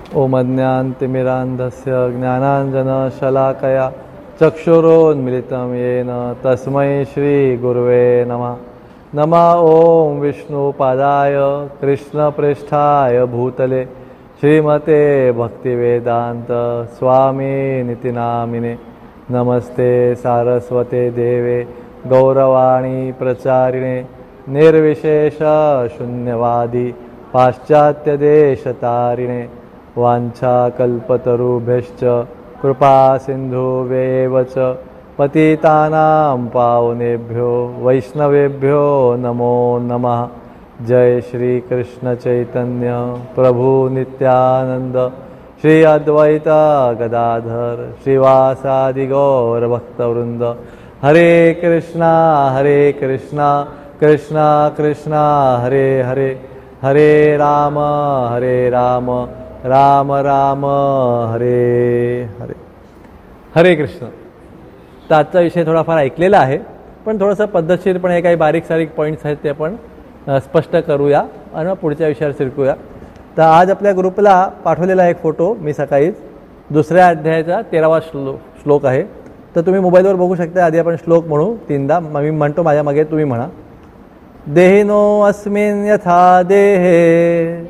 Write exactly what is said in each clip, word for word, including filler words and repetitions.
ओमज्ञानतिमिरान्धस्य ज्ञानाञ्जनशलाकया चक्षुरोन्मिलितं येन तस्मै श्रीगुरुवे नमः। नमः ॐ विष्णुपादाय कृष्णप्रेष्ठाय भूतले श्रीमते भक्तिवेदान्त स्वामिनिति नामिने। नमस्ते सारस्वते देवे गौरवाणी प्रचारिणे निर्विशेष शून्यवादी पाश्चात्यदेशतारिणे। वाञ्छाकल्पतरुभ्यश्च कृपा सिन्धुभ्येव च पतितानां पावनेभ्यो वैष्णवेभ्यो नमो नमः। जय श्री कृष्ण चैतन्य प्रभु नित्यानंद श्री अद्वैत गदाधर श्रीवासादि गौर भक्तवृंद। हरे कृष्णा हरे कृष्णा कृष्णा कृष्णा हरे हरे, हरे राम हरे राम राम राम हरे हरे। हरे कृष्ण। तर आजचा विषय थोडाफार ऐकलेला आहे, पण थोडंसं पद्धतशीरपणे काही बारीक सारीक पॉईंट्स आहेत ते आपण स्पष्ट करूया आणि मग पुढच्या विषयावर शिरकूया। तर आज आपल्या ग्रुपला पाठवलेला एक फोटो मी सकाळीच दुसऱ्या अध्यायाचा तेरावा श्लो श्लोक आहे। तर तुम्ही मोबाईलवर बघू शकता। आधी आपण श्लोक म्हणू तीनदा, मी म्हणतो माझ्या मागे तुम्ही म्हणा। देहिनो अस्मिन् यथा देहे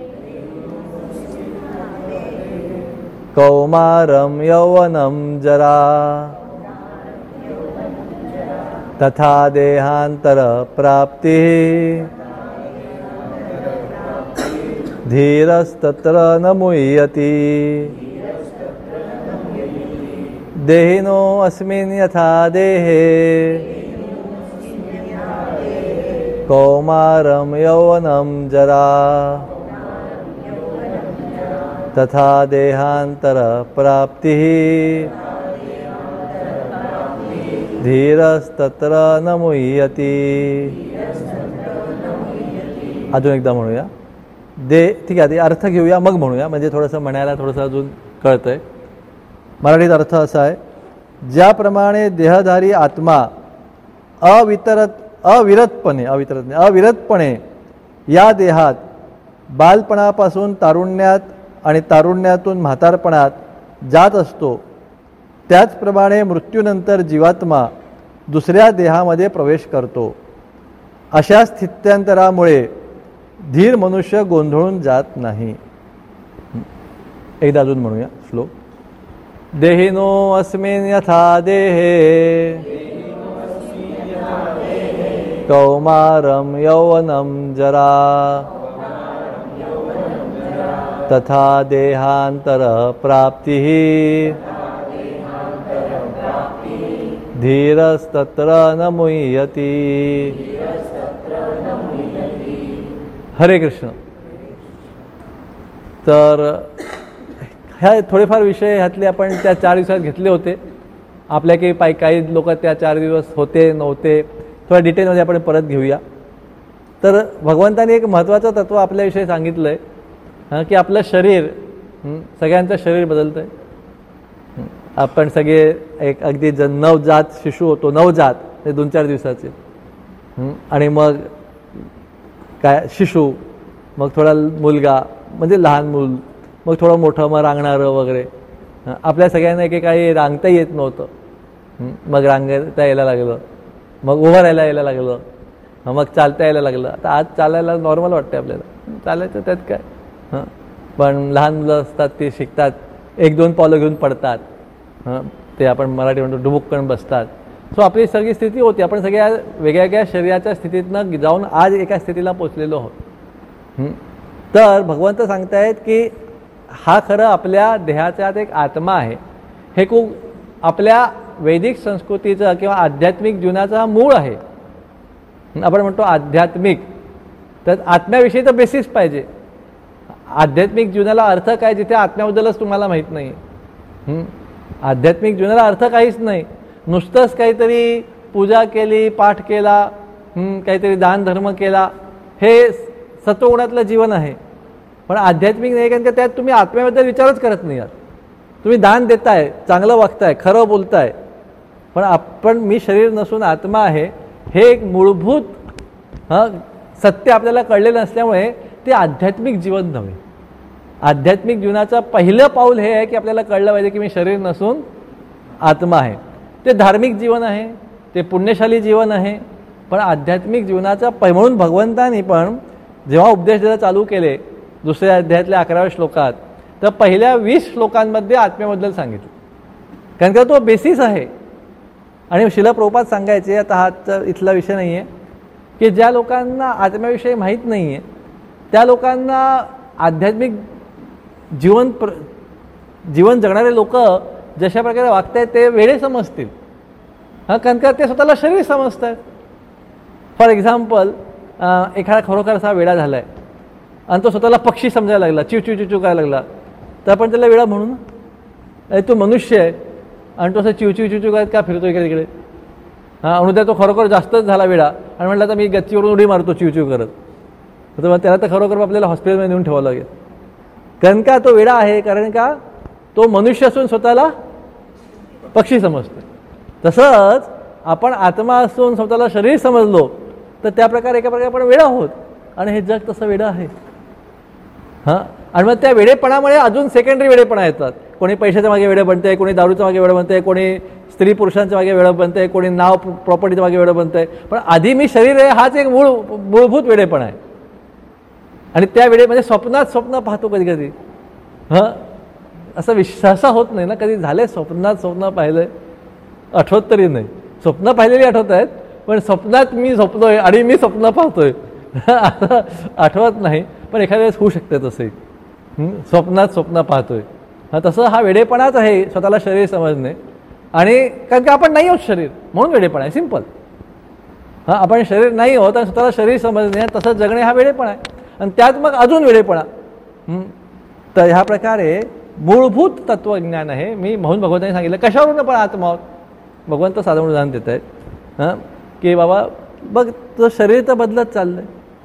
कौमारं यौवनं जरा तथा देहांतर प्राप्तिः धीरस्तत्र न मुह्यति। देहिनो अस्मिन् यथा देहे कौमारं यौवनं जरा तथा देहांतर प्राप्तिः धीरस्तत्र न मुह्यति। अजून एकदा म्हणूया। दे ठीक आहे, अर्थ घेऊया मग म्हणूया, म्हणजे थोडंसं म्हणायला थोडंसं अजून कळतंय। मराठीत अर्थ असा आहे, ज्याप्रमाणे देहधारी आत्मा अवितरत अविरतपणे अवितरत अविरतपणे या देहात बालपणापासून तारुण्यात आणि तारुण्यातून म्हातारपणात जात असतो, त्याचप्रमाणे मृत्यूनंतर जीवात्मा दुसऱ्या देहामध्ये प्रवेश करतो। अशा स्थित्यांतरामुळे धीर मनुष्य गोंधळून जात नाही। एकदा अजून म्हणूया श्लोक। देहिनो अस्मिन् यथा देहे कौमारं यौवनं जरा तथा देहांतर प्राप्तिः धीरस्तत्र न मुह्यति। हरे कृष्ण। तर ह्या थोडेफार विषय ह्यातले आपण त्या चार दिवसात घेतले होते। आपल्या काही पाय काही लोक त्या चार दिवस होते नव्हते, थोड्या डिटेलमध्ये आपण परत घेऊया। तर भगवंताने एक महत्त्वाचं तत्त्व आपल्याविषयी सांगितलं आहे की आपलं शरीर, सगळ्यांचं शरीर बदलतं आहे। आपण सगळे एक अगदी जन नवजात शिशु होतो, नवजात ते दोन चार दिवसाचे, आणि मग काय शिशु, मग थोडा मुलगा म्हणजे लहान मूल, मग थोडं मोठं मग रांगणारं वगैरे। आपल्या सगळ्यांना एकेकाळी रांगता येत नव्हतं, मग रांगता यायला लागलं, मग उभं राहायला यायला लागलं, मग चालता यायला लागलं। आता आज चालायला नॉर्मल वाटतं आपल्याला, चालायचं त्यात काय। हां, पण लहान मुलं असतात ते शिकतात, एक दोन पावलं घेऊन पडतात, हां ते आपण मराठी म्हणतो डुबुक्कन बसतात। सो आपली सगळी स्थिती होती, आपण सगळ्या वेगळ्या वेगळ्या शरीराच्या स्थितीतनं जाऊन आज एका स्थितीला पोचलेलो आहोत। तर भगवंत सांगतायत की हा खरं आपल्या देहाच्यात एक आत्मा आहे। हे खूप आपल्या वैदिक संस्कृतीचं किंवा आध्यात्मिक जीवनाचा मूळ आहे। आपण म्हणतो आध्यात्मिक, तर आत्म्याविषयी तर बेसिस पाहिजे। आध्यात्मिक जीवनाला अर्थ काय जिथे आत्म्याबद्दलच तुम्हाला माहीत नाही। आध्यात्मिक जीवनाला अर्थ काहीच नाही, नुसतंच काहीतरी पूजा केली, पाठ केला, काहीतरी दान धर्म केला, हे सत्वगुणातलं जीवन आहे। पण आध्यात्मिक नाही, कारण का त्यात तुम्ही आत्म्याबद्दल विचारच करत नाही आहात। तुम्ही दान देताय, चांगलं वागताय, खरं बोलताय, पण आपण मी शरीर नसून आत्मा आहे हे एक मूलभूत हां सत्य आपल्याला कळलेलं नसल्यामुळे ते आध्यात्मिक जीवन नव्हे। आध्यात्मिक जीवनाचं पहिलं पाऊल हे आहे की आपल्याला कळलं पाहिजे की मी शरीर नसून आत्मा आहे. ते धार्मिक जीवन आहे, ते पुण्यशाली जीवन आहे, पण आध्यात्मिक जीवनाचा पै म्हणून भगवंतांनी पण जेव्हा उपदेश द्यायला चालू केले दुसऱ्या अध्यायातल्या अकराव्या श्लोकात, तर पहिल्या वीस श्लोकांमध्ये आत्म्याबद्दल सांगितलं, कारण का तो बेसिस आहे. आणि शिला प्रभुपाद सांगायचे, आता हा इथला विषय नाही आहे, की ज्या लोकांना आत्म्याविषयी माहीत नाही आहे त्या लोकांना आध्यात्मिक जीवन प्र जीवन जगणारे लोक जशा प्रकारे वागत आहेत ते वेडे समजतील. हां, कारण का ते स्वतःला शरीर समजत आहेत. फॉर एक्झाम्पल, एखादा खरोखर असा वेडा झाला आहे आणि तो स्वतःला पक्षी समजायला लागला, चिव चिव चिव करायला लागला, तर आपण त्याला वेडा म्हणू ना. तो मनुष्य आहे आणि तो असं चिव चिव चिव करत का फिरतो इकडे तिकडे. हां, उद्या तो खरोखर जास्तच झाला वेडा आणि म्हटलं तर मी गच्चीवरून उडी मारतो चिव चिव करत, तर मग त्याला तर खरोखर आपल्याला हॉस्पिटलमध्ये नेऊन ठेवावं लागेल. कारण का तो वेडा आहे, कारण का तो मनुष्य असून स्वतःला पक्षी समजतो. तसंच आपण आत्मा असून स्वतःला शरीर समजलो तर त्या प्रकारे एका प्रकारे आपण वेडा आहोत आणि हे जग तसं वेडं आहे. हां, आणि मग त्या वेडेपणामुळे अजून सेकंडरी वेडेपणा येतात. कोणी पैशाच्या मागे वेडं बनतंय, कोणी दारूच्या मागे वेडं बनतंय, कोणी स्त्री पुरुषांच्या मागे वेडं बनतंय, कोणी नाव प्रॉपर्टीच्या मागे वेडं बनतंय. पण आधी मी शरीर आहे हाच एक मूळ मूलभूत वेडेपणा आहे. आणि त्या वेळेमध्ये स्वप्नात स्वप्न पाहतो कधी कधी. हां, असं विश्वासा होत नाही ना, कधी झाले स्वप्नात स्वप्न पाहिलंय, आठवत तरी नाही. स्वप्न पाहिलेली आठवत आहेत, पण स्वप्नात मी झोपलोय आणि मी स्वप्न पाहतोय आता आठवत नाही. पण एखाद्या वेळेस होऊ शकते तसंही, स्वप्नात स्वप्न पाहतोय. हा, तसं हा वेडेपणाच आहे, स्वतःला शरीर समजणे. आणि कारण की आपण नाही आहोत शरीर म्हणून वेडेपणा आहे, सिंपल. हां, आपण शरीर नाही आहोत आणि स्वतःला शरीर समजणे तसंच जगणे हा वेडेपणा आहे. आणि त्यात मग अजून वेडेपणा. तर ह्या प्रकारे मूलभूत तत्वज्ञान आहे. मी म्हणून भगवंतांनी सांगितलं कशावरून पण आत्मा आहोत. भगवंत साधं उदाहरण देत आहेत, हां, की बाबा बघ तुझं शरीर तर बदलत चाललंय,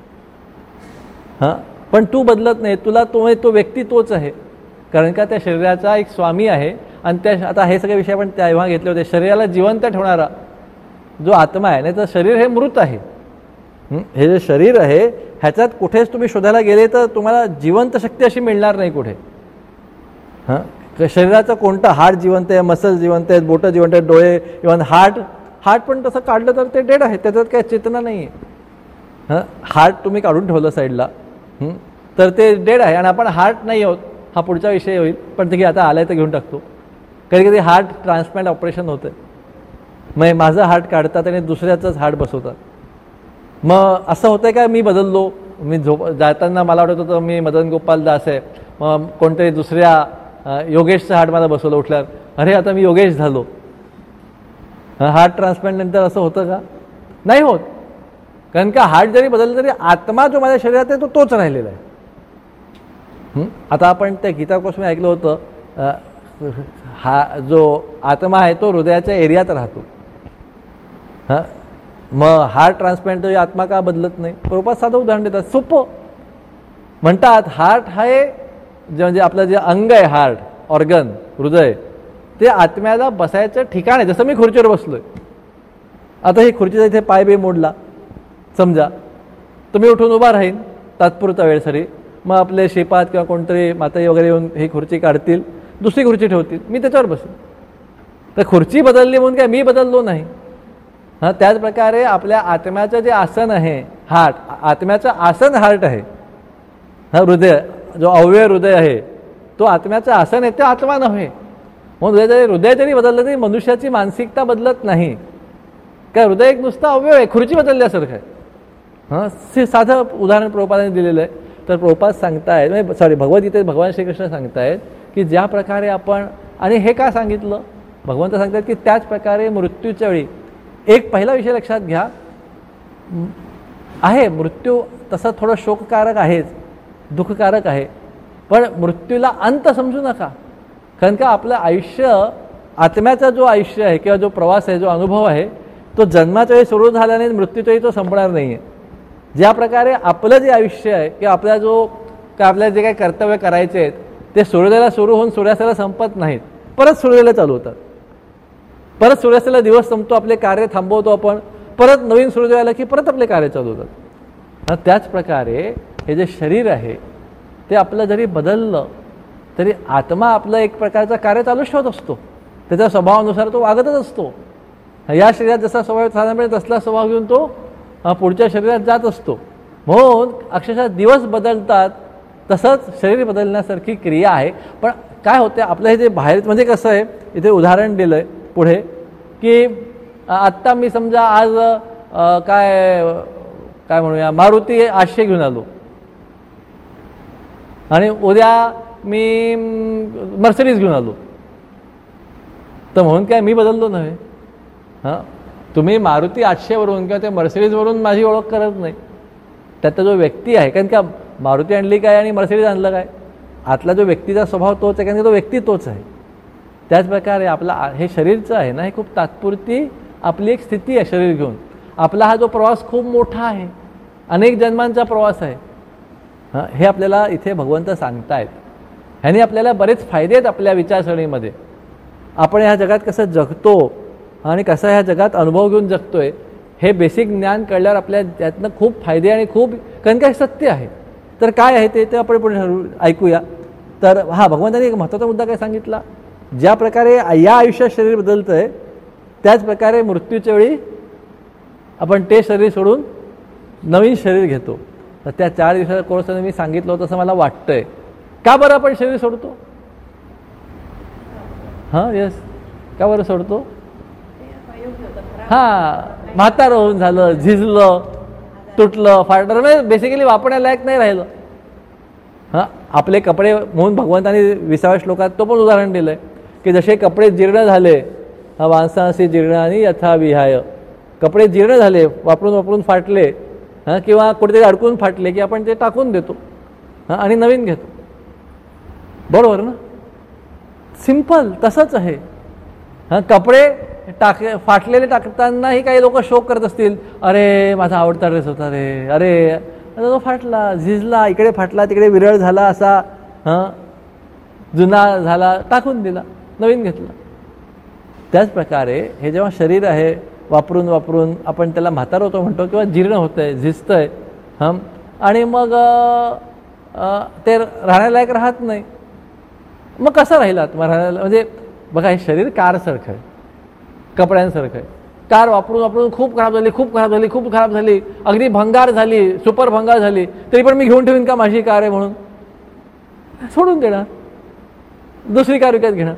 हां, पण तू बदलत नाही. तुला तो तो व्यक्ती तोच आहे, कारण का त्या शरीराचा एक स्वामी आहे. आणि त्या आता हे सगळे विषय आपण तेव्हा घेतले होते. शरीराला जिवंत ठेवणारा जो आत्मा आहे, नाही तर शरीर हे मृत आहे. हे जे शरीर आहे ह्याच्यात कुठेच तुम्ही शोधायला गेले तर तुम्हाला जिवंत शक्ती अशी मिळणार नाही कुठे. हां, शरीराचं कोणतं हार्ट जिवंत आहे, मसल जिवंत आहेत, बोटं जिवंत आहेत, डोळे, इव्हन हार्ट हार्ट पण तसं काढलं तर ते डेड आहे, त्याच्यात काही चेतना नाही आहे. हां, हार्ट तुम्ही काढून ठेवलं साईडला तर ते डेड आहे. आणि आपण हार्ट नाही आहोत हा पुढचा विषय होईल, पण ते की आता आलाय तर घेऊन टाकतो. कधी कधी हार्ट ट्रान्सप्लांट ऑपरेशन होतं, मग माझं हार्ट काढतात आणि दुसऱ्याचंच हार्ट बसवतात. मग असं होतंय का मी बदललो, मी झोप जाताना मला वाटत होतं मी मदन गोपाल दास आहे, मग कोणतरी दुसऱ्या योगेशचं हार्ट मला बसवलं उठल्यावर, अरे आता मी योगेश झालो. हार्ट ट्रान्सप्लांट नंतर असं होतं का? नाही होत. कारण का हार्ट जरी बदललं तरी आत्मा जो माझ्या शरीरात आहे तो तोच राहिलेला आहे. आता आपण त्या गीता कोशमध्ये ऐकलं होतं, हा जो आत्मा आहे तो हृदयाच्या एरियात राहतो. हां, मग हार्ट ट्रान्सप्लांट आत्मा का बदलत नाही? प्रभुपाद साधं उदाहरण देतात, सोपं म्हणतात. हार्ट हे जे म्हणजे आपलं जे अंग आहे, हार्ट ऑर्गन, हृदय, ते आत्म्याला बसायचं ठिकाण आहे. जसं मी खुर्चीवर बसलोय, आता ही खुर्चीचा इथे पाय बी मोडला समजा, तुम्ही उठून उभा राहीन तात्पुरता वेळसाठी, मग आपले शेपात किंवा कोणतरी माताई वगैरे येऊन ही खुर्ची काढतील, दुसरी खुर्ची ठेवतील, मी त्याच्यावर बसेन. तर खुर्ची बदलली म्हणून काय मी बदललो नाही. हां, त्याच प्रकारे आपल्या आत्म्याचं जे आसन आहे हार्ट, आत्म्याचं आसन हार्ट आहे. हा, हृदय जो अव्यय हृदय आहे तो आत्म्याचं आसन आहे, ते आत्मा नव्हे. म्हणून हृदय जरी हृदय जरी बदललं तरी मनुष्याची मानसिकता बदलत नाही. काय हृदय एक नुसतं अवयव आहे, खुर्ची बदलल्यासारखं आहे. हां, साधं उदाहरण प्रभुपादांनी दिलेलं आहे. तर प्रभुपाद सांगतायत, म्हणजे सॉरी भगवद्गीतेत भगवान श्रीकृष्ण सांगतायत की ज्या प्रकारे आपण, आणि हे का सांगितलं, भगवंत सांगतात की त्याच प्रकारे मृत्यूच्या वेळी एक पहिला विषय लक्षात घ्या आहे, मृत्यू तसा थोडं शोककारक आहेच, दुःखकारक आहे, पण मृत्यूला अंत समजू नका. कारण का आपलं आयुष्य, आत्म्याचा जो आयुष्य आहे किंवा जो प्रवास आहे, जो अनुभव आहे, तो जन्माच्या वेळी सुरू झाल्याने मृत्यूच्या वेळी तो संपणार नाही आहे. ज्या प्रकारे आपलं जे आयुष्य आहे किंवा आपला जो का आपल्याला जे काही कर्तव्य करायचे आहेत ते सूर्योदयाला सुरू होऊन सूर्यास्ताला संपत नाहीत, परत सूर्योदयाला चालू होतात. परत सूर्यास्ताला दिवस संपतो, आपले कार्य थांबवतो आपण, परत नवीन सूर्योदय आला की परत आपले कार्य चालू होतात. त्याच प्रकारे हे जे शरीर आहे ते आपलं जरी बदललं तरी आत्मा आपलं एक प्रकारचं कार्य चालूच ठेवत असतो, त्याच्या स्वभावानुसार तो वागतच असतो. या शरीरात जसा स्वभाव साधारणपणे तसला स्वभाव घेऊन तो पुढच्या शरीरात जात असतो. म्हणून अक्षरशः दिवस बदलतात तसंच शरीर बदलण्यासारखी क्रिया आहे. पण काय होते आपलं हे जे बाहेर म्हणजे कसं आहे, इथे उदाहरण दिलं आहे पुढे की आत्ता मी समजा आज काय काय म्हणूया मारुती आठशे घेऊन आलो आणि उद्या मी मर्सिडीज घेऊन आलो, तर म्हणून काय मी बदललो नव्हे. हां, तुम्ही मारुती आठशेवरून किंवा त्या मर्सिडीजवरून माझी ओळख करत नाही. त्यातला जो व्यक्ती आहे, कारण का मारुती आणली काय आणि मर्सिडीज आणलं काय, आतला जो व्यक्तीचा स्वभाव तोच आहे, कारण की तो व्यक्ती तोच आहे. त्याचप्रकारे आपला हे शरीरचं आहे ना, हे खूप तात्पुरती आपली एक स्थिती आहे शरीर घेऊन. आपला हा जो प्रवास खूप मोठा आहे, अनेक जन्मांचा प्रवास आहे. हां, हे आपल्याला इथे भगवंत सांगतायत. ह्याने आपल्याला बरेच फायदे आहेत आपल्या विचारसरणीमध्ये. आपण ह्या जगात कसं जगतो आणि कसं ह्या जगात अनुभव घेऊन जगतोय हे बेसिक ज्ञान कळल्यावर आपल्या त्यातनं खूप फायदे आणि खूप कारण काय सत्य आहे. तर काय आहे ते ते आपण पुढे ऐकूया. तर हा भगवंताने एक महत्त्वाचा मुद्दा काय सांगितला, ज्या प्रकारे या आयुष्यात शरीर बदलतं आहे त्याच प्रकारे मृत्यूच्या वेळी आपण ते शरीर सोडून नवीन शरीर घेतो. तर त्या चार दिवसाच्या कोर्सने मी सांगितलं होतं असं मला वाटतंय. का बरं आपण शरीर सोडतो? हां यस, का बरं सोडतो? हां, म्हातारं होऊन झालं, झिजलं, तुटलं, फाटलं, म्हणजे बेसिकली वापरण्यालायक नाही राहिलं. हां, आपले कपडे म्हणून भगवंताने विसाव्या श्लोकात तो पण उदाहरण दिलं आहे की जसे कपडे जीर्ण झाले, हा माणसांशी जीर्ण आणि यथा विहाय, कपडे जीर्ण झाले, वापरून वापरून फाटले, हां किंवा कुठेतरी अडकून फाटले की आपण ते टाकून देतो हां आणि नवीन घेतो. बरोबर ना? सिंपल तसंच आहे. हां, कपडे टाक फाटलेले टाकतानाही काही लोक शोक करत असतील, अरे माझा आवडता ड्रेस होता रे, अरे तो फाटला, झिजला, इकडे फाटला तिकडे विरळ झाला, असा हां जुना झाला, टाकून दिला, नवीन घेतला. त्याचप्रकारे हे जेव्हा शरीर आहे वापरून वापरून आपण त्याला म्हातार होतो म्हणतो किंवा जीर्ण होतं आहे, झिजतं आहे, हां आणि मग ते राहण्यालायक राहत नाही. मग कसं राहिलात मग राहण्याला? म्हणजे बघा, हे शरीर कारसारखं आहे, कपड्यांसारखं आहे. कार वापरून वापरून खूप खराब झाली, खूप खराब झाली, खूप खराब झाली, अगदी भंगार झाली, सुपर भंगार झाली, तरी पण मी घेऊन ठेवीन का माझी कार आहे म्हणून? सोडून देणार, दुसरी कार विकत घेणार.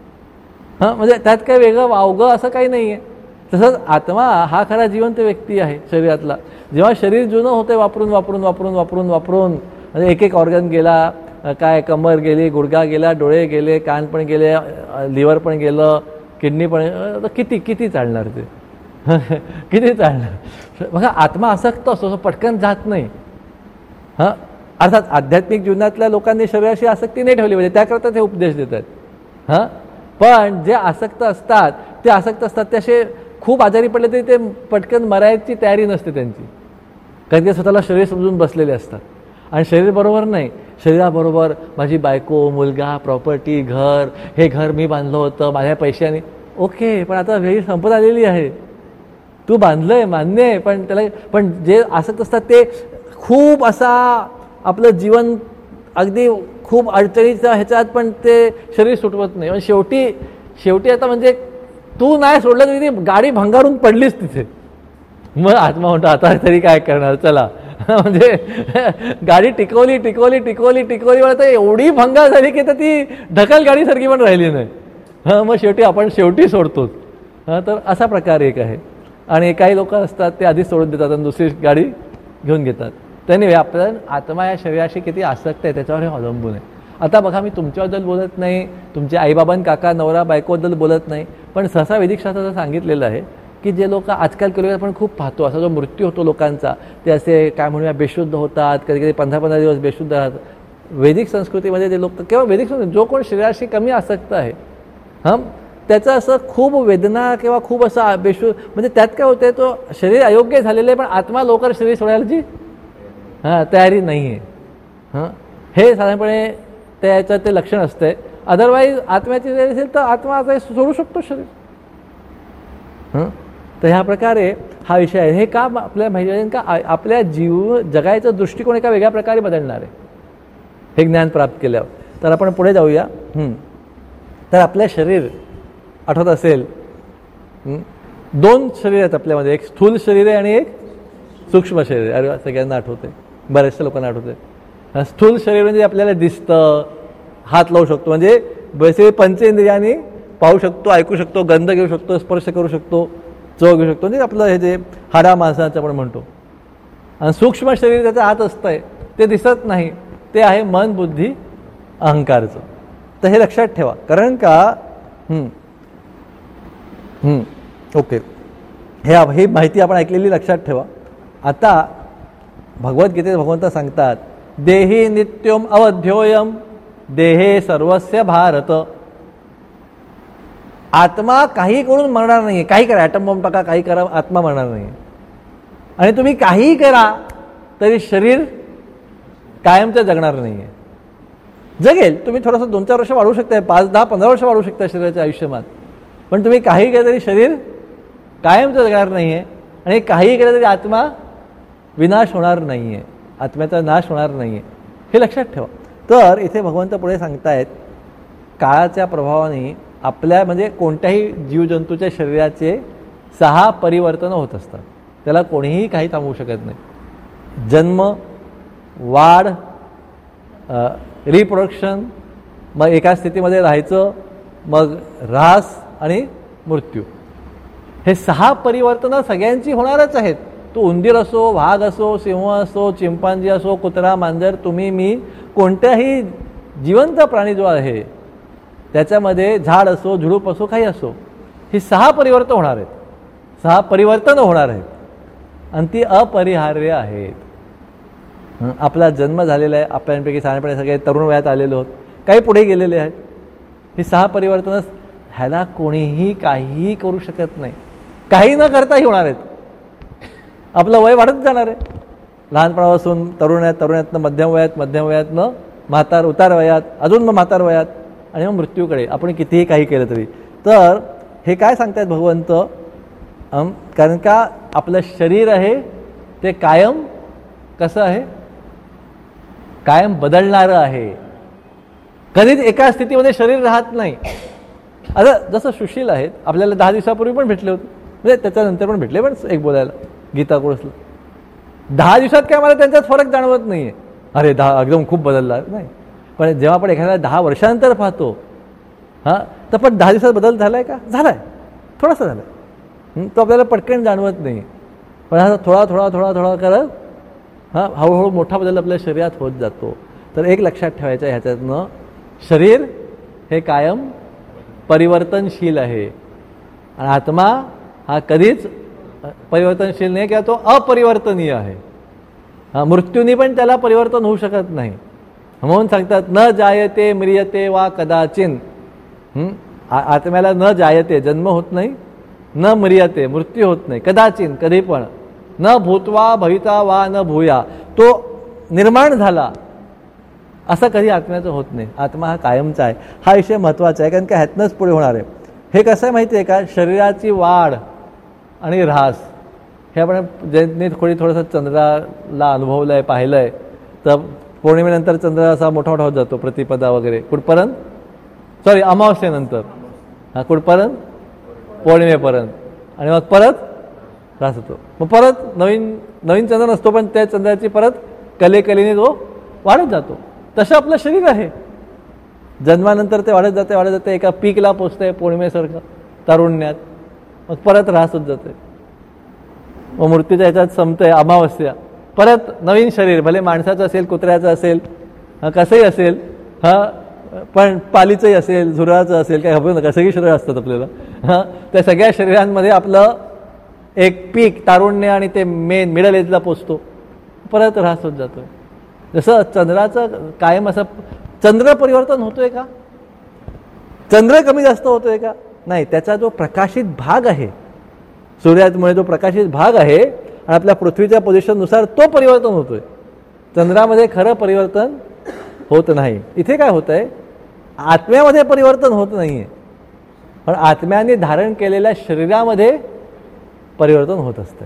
हां, म्हणजे त्यात काही वेगळं वावगं असं काही नाही आहे. तसंच आत्मा हा खरा जिवंत व्यक्ती आहे शरीरातला. जेव्हा शरीर जुनं होते वापरून वापरून वापरून वापरून वापरून म्हणजे एक एक ऑर्गन गेला, काय कमर गेली, गुडघा गेला, डोळे गेले, कान पण गेले, लिव्हर पण गेलं, किडनी पण, किती किती चालणार ते किती चालणार? बघा, आत्मा आसक्त असतो, पटकन जात नाही. हां, अर्थात आध्यात्मिक जीवनातल्या लोकांनी शरीराशी आसक्ती नाही ठेवली पाहिजे, त्याकरता ते उपदेश देतात. हां, पण जे आसक्त असतात ते आसक्त असतात ते असे खूप आजारी पडले तरी ते पटकन मरायची तयारी नसते त्यांची, कारण ते स्वतःला शरीर समजून बसलेले असतात. आणि शरीर बरोबर नाही, शरीराबरोबर माझी बायको, मुलगा, प्रॉपर्टी, घर, हे घर मी बांधलं होतं माझ्या पैशाने. ओके, पण आता वेळ संपत आलेली आहे, तू बांधलं आहे मान्य आहे, पण त्याला पण जे आसक्त असतात ते खूप असा आपलं जीवन अगदी खूप अडचणीच्या ह्याच्यात पण ते शरीर सुटवत नाही. म्हणजे शेवटी शेवटी आता म्हणजे तू नाही सोडलं तरी ती गाडी भंगारून पडलीच तिथे. मग आत्मा म्हणतो आता तरी काय करणार, चला. म्हणजे गाडी टिकवली टिकवली टिकवली टिकवली मला तर एवढी भंगार झाली की तर ती ढकल गाडीसारखी पण राहिली नाही. हां, मग शेवटी आपण शेवटी सोडतोच. हां, तर असा प्रकार एक आहे. आणि काही लोक असतात ते आधीच सोडून देतात आणि दुसरी गाडी घेऊन घेतात. त्याने आपण आत्मा या शरीराशी किती आसक्त आहे त्याच्यावर हे अवलंबून आहे. आता बघा, मी तुमच्याबद्दल बोलत नाही, तुमच्या आईबाबां, काका, नवरा, बायकोबद्दल बोलत नाही, पण सहसा वैदिक शास्त्राचं सांगितलेलं आहे की जे लोक आजकाल केले आपण खूप पाहतो, असा जो मृत्यू होतो लोकांचा, ते असे काय म्हणूया बेशुद्ध होतात, कधी कधी पंधरा पंधरा दिवस बेशुद्ध राहतात. वैदिक संस्कृतीमध्ये जे लोक किंवा वैदिक संस्कृती जो कोण शरीराशी कमी आसक्त आहे, हां, त्याचं असं खूप वेदना किंवा खूप असं बेशुद्ध, म्हणजे त्यात काय होतं, तो शरीर अयोग्य झालेलं आहे पण आत्मा लवकर शरीर सोडायची हां तयारी नाही आहे. हां, हे साधारणपणे त्याचं ते लक्षण असतं. अदरवाईज आत्म्याची तयारी असेल तर आत्मा आता सोडू शकतो शरीर. हां, तर ह्या प्रकारे हा विषय आहे. हे का आपल्याला माहिती आहे का आपल्या जीव जगायचा दृष्टिकोन एका वेगळ्या प्रकारे बदलणार आहे. हे ज्ञान प्राप्त केल्यावर. तर आपण पुढे जाऊया. तर आपलं शरीर आठवत असेल, दोन शरीर आहेत आपल्यामध्ये, एक स्थूल शरीर आहे आणि एक सूक्ष्म शरीर. अरे सगळ्यांना आठवते, बऱ्याचशा लोकांना आठवते. स्थूल शरीर म्हणजे आपल्याला दिसतं, हात लावू शकतो, म्हणजे बेसिकली पंचेंद्रियांनी पाहू शकतो, ऐकू शकतो, गंध घेऊ शकतो, स्पर्श करू शकतो, चव घेऊ शकतो, म्हणजे आपलं हे जे हाडा मांसाचं आपण म्हणतो. आणि सूक्ष्म शरीर त्याच्या आत असतंय, ते दिसत नाही, ते आहे मन, बुद्धी, अहंकारचं. तर हे लक्षात ठेवा, कारण का हम्म हम्म ओके हे ही माहिती आपण ऐकलेली लक्षात ठेवा. आता भगवद्गीतेत भगवंत सांगतात, देही नित्यम अवध्योयम देहे सर्वस्य भारत. आत्मा काही करून मरणार नाहीये. काही करा, ॲटम बॉम्ब टाका, काही करा, आत्मा मरणार नाहीये. आणि तुम्ही काहीही करा तरी शरीर कायमचं जगणार नाहीये. जगेल, तुम्ही थोडंसं दोन चार वर्ष वाढवू शकताय, पाच दहा पंधरा वर्ष वाढवू शकता शरीराच्या आयुष्यमान, पण तुम्ही काही केलं तरी शरीर कायमचं जगणार नाहीये. आणि काही केलं तरी आत्मा विनाश होणार नाहीये, आत्म्याचा नाश होणार नाहीये. हे लक्षात ठेवा. तर इथे भगवंत पुढे सांगतायत, काळाच्या प्रभावाने आपल्या म्हणजे कोणत्याही जीवजंतूच्या शरीराचे सहा परिवर्तन होत असतात. त्याला कोणीही काही थांबवू शकत नाही. जन्म, वाढ, रिप्रोडक्शन, मग एका स्थितीमध्ये राहायचं, मग ऱ्हास आणि मृत्यू. हे सहा परिवर्तनं सगळ्यांची होणारच आहेत. तो उंदीर असो, वाघ असो, सिंह असो, चिंपांजी असो, कुत्रा, मांजर, तुम्ही, मी, कोणत्याही जिवंत प्राणी जो आहे त्याच्यामध्ये झाड असो, झुडूप असो, काही असो, ही सहा परिवर्तन होणार आहेत. सहा परिवर्तन होणार आहेत आणि ती अपरिहार्य आहेत. आपला जन्म झालेला आहे, आपल्यापैकी साधारणपणे सगळे तरुण वयात आलेलो आहोत, काही पुढे गेलेले आहेत. ही सहा परिवर्तनच ह्याला कोणीही काहीही करू शकत नाही. काही न करताही होणार आहेत. आपलं वय वाढत जाणार आहे, लहानपणापासून तरुणात, तरुणातनं मध्यम वयात, मध्यम वयातनं म्हातार, उतार वयात, अजून मग म्हातार वयात, आणि मग मृत्यूकडे आपण कितीही काही केलं तरी. तर हे काय सांगतायत भगवंत, कारण का आपलं शरीर आहे ते कायम कसं आहे, कायम बदलणारं आहे. कधीच एका स्थितीमध्ये शरीर राहत नाही. आता जसं सुशील आहेत, आपल्याला दहा दिवसापूर्वी पण भेटले होते, म्हणजे त्याच्यानंतर पण भेटले, पण एक बोलायला गीता कोर्सला दहा दिवसात काय मला त्यांच्यात फरक जाणवत नाहीये. अरे दहा एकदम खूप बदलला नाही, पण जेव्हा आपण एखाद्या दहा वर्षानंतर पाहतो, हां, तर पण दहा दिवसात बदल झालाय का? झालाय, थोडासा झालाय. तो आपल्याला पटकन जाणवत नाही, पण हा थोडा थोडा थोडा थोडा करत हां हळूहळू मोठा बदल आपल्या शरीरात होत जातो. तर एक लक्षात ठेवायचं आहे ह्याच्यातनं, शरीर हे कायम परिवर्तनशील आहे आणि आत्मा हा कधीच परिवर्तनशील नाही, किंवा तो अपरिवर्तनीय आहे. हा, मृत्यूनी पण त्याला परिवर्तन होऊ शकत नाही. म्हणून सांगतात, न जायते म्रियते वा कदाचिन. आत्म्याला न जायते, जन्म होत नाही, न म्रियते, मृत्यू होत नाही, कदाचिन, कधी पण, न भूतवा भविता वा न भूया, तो निर्माण झाला असं कधी आत्म्याचं होत नाही. आत्मा हा कायमचा आहे. हा विषय महत्त्वाचा आहे, कारण का ह्यातनंच पुढे होणार आहे. हे कसं आहे माहिती आहे का, शरीराची वाढ आणि ऱ्हास हे आपण ज्यांनी थोडी थोडंसं चंद्राला अनुभवलं आहे, पाहिलं आहे, तर पौर्णिमेनंतर चंद्र असा मोठा मोठा होत जातो, प्रतिपदा वगैरे, कुठपर्यंत, सॉरी अमावस्येनंतर, हा कुठपर्यंत, पौर्णिमेपर्यंत, आणि मग परत ऱ्हास होतो. मग परत नवीन नवीन चंद्र नसतो, पण त्या चंद्राची परत कलेकलेने तो वाढत जातो. तसं आपलं शरीर आहे. जन्मानंतर ते वाढत जाते वाढत जाते एका पीकला पोचतंय पौर्णिमेसारखं तारुण्यात, मग परत ऱ्हास होत जाते, मग मृत्यूच्या ह्याच्यात संपतंय अमावस्या, परत नवीन शरीर, भले माणसाचं असेल, कुत्र्याचं असेल, कसंही असेल, हां, पण पालीचंही असेल, झुरळाचं असेल, काय खबर नका, सगळी शरीर असतात आपल्याला. हां, त्या सगळ्या शरीरांमध्ये आपलं एक पीक, तारुण्य, आणि ते मेन मिडल एजला पोचतो, परत ऱ्हास होत जातोय. जसं चंद्राचं कायम असं चंद्र परिवर्तन होतोय का, चंद्र कमी जास्त होतोय का? नाही, त्याचा जो प्रकाशित भाग आहे, सूर्यामुळे जो प्रकाशित भाग आहे आणि आपल्या पृथ्वीच्या पोझिशननुसार तो परिवर्तन होतोय. चंद्रामध्ये खरं परिवर्तन होत नाही. इथे काय होत आहे, आत्म्यामध्ये परिवर्तन होत नाहीये, पण आत्म्याने धारण केलेल्या शरीरामध्ये परिवर्तन होत असतं.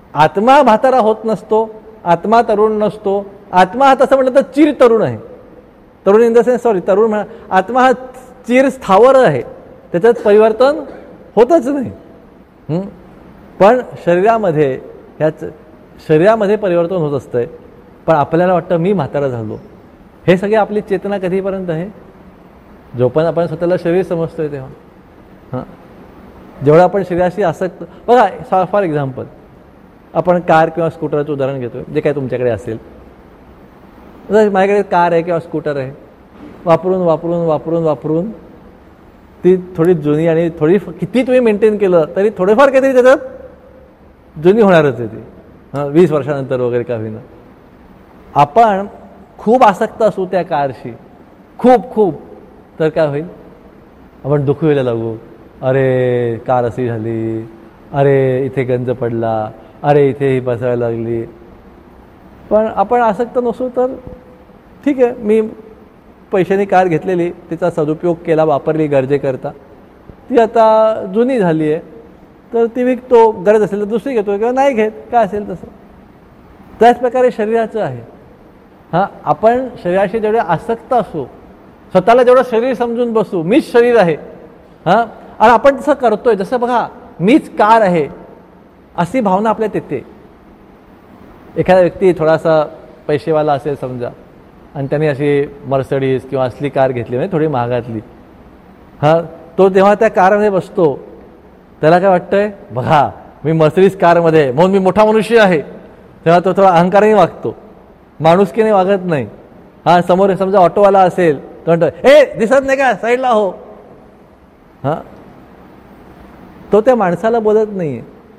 आत्मा म्हातारा होत नसतो, आत्मा तरुण नसतो. आत्मा हा तसं म्हटलं तर चिर तरुण आहे. तरुण इन द सेन्स सॉरी तरुण म्हणा, आत्मा हा चिर स्थावर आहे, त्याच्यात परिवर्तन होतच नाही. हं? पण शरीरामध्ये ह्याच शरीरामध्ये परिवर्तन होत असतंय. पण आपल्याला वाटतं मी म्हातारा झालो. हे सगळे आपली चेतना कधीपर्यंत आहे? जोपर्यंत आपण स्वतःला शरीर समजतोय तेव्हा. हां, जेवढा आपण शरीराशी आसक्त, बघा फॉर एक्झाम्पल आपण कार किंवा स्कूटरचं उदाहरण घेतोय, जे काय तुमच्याकडे असेल. माझ्याकडे कार आहे किंवा स्कूटर आहे, वापरून वापरून वापरून वापरून ती थोडी जुनी आणि थोडी किती तुम्ही मेंटेन केलं तरी थोडेफार काहीतरी त्याच्यात जुनी होणारच आहे ती. हां, वीस वर्षानंतर वगैरे का होईना. आपण खूप आसक्त असू त्या कारशी, खूप खूप, तर काय होईल? आपण दुःख व्हायला लागू. अरे कार अशी झाली, अरे इथे गंज पडला, अरे इथे ही बसायला लागली. पण आपण आसक्त नसू तर ठीक आहे, मी पैशाने कार घेतलेली, तिचा सदुपयोग केला, वापरली गरजेकरता, ती आता जुनी झाली आहे, तर ती विकतो, गरज असेल तर दुसरी घेतो किंवा नाही घेत, काय असेल तसं. त्याच प्रकारे शरीराचं आहे. हां, आपण शरीराशी जेवढे आसक्त असू, स्वतःला जेवढं शरीर समजून बसू, मीच शरीर आहे. हां, आणि आपण तसं करतोय, जसं बघा मीच कार आहे अशी भावना आपल्यात येते. एखादा व्यक्ती थोडासा पैसेवाला असेल समजा, आणि त्याने अशी मर्सडीज किंवा असली कार घेतली, म्हणजे थोडी महागातली. हां, तो जेव्हा त्या कारमध्ये बसतो त्याला काय वाटतंय, बघा मी मर्सडीज कारमध्ये, म्हणून मी मोठा मनुष्य आहे. तेव्हा तो थोडा अहंकाराने वागतो, माणुसकीने वागत नाही. हां, समोर समजा ऑटोवाला असेल तो म्हणतो, ए दिसत नाही का, साईडला हो. हां, तो त्या माणसाला बोलत नाही.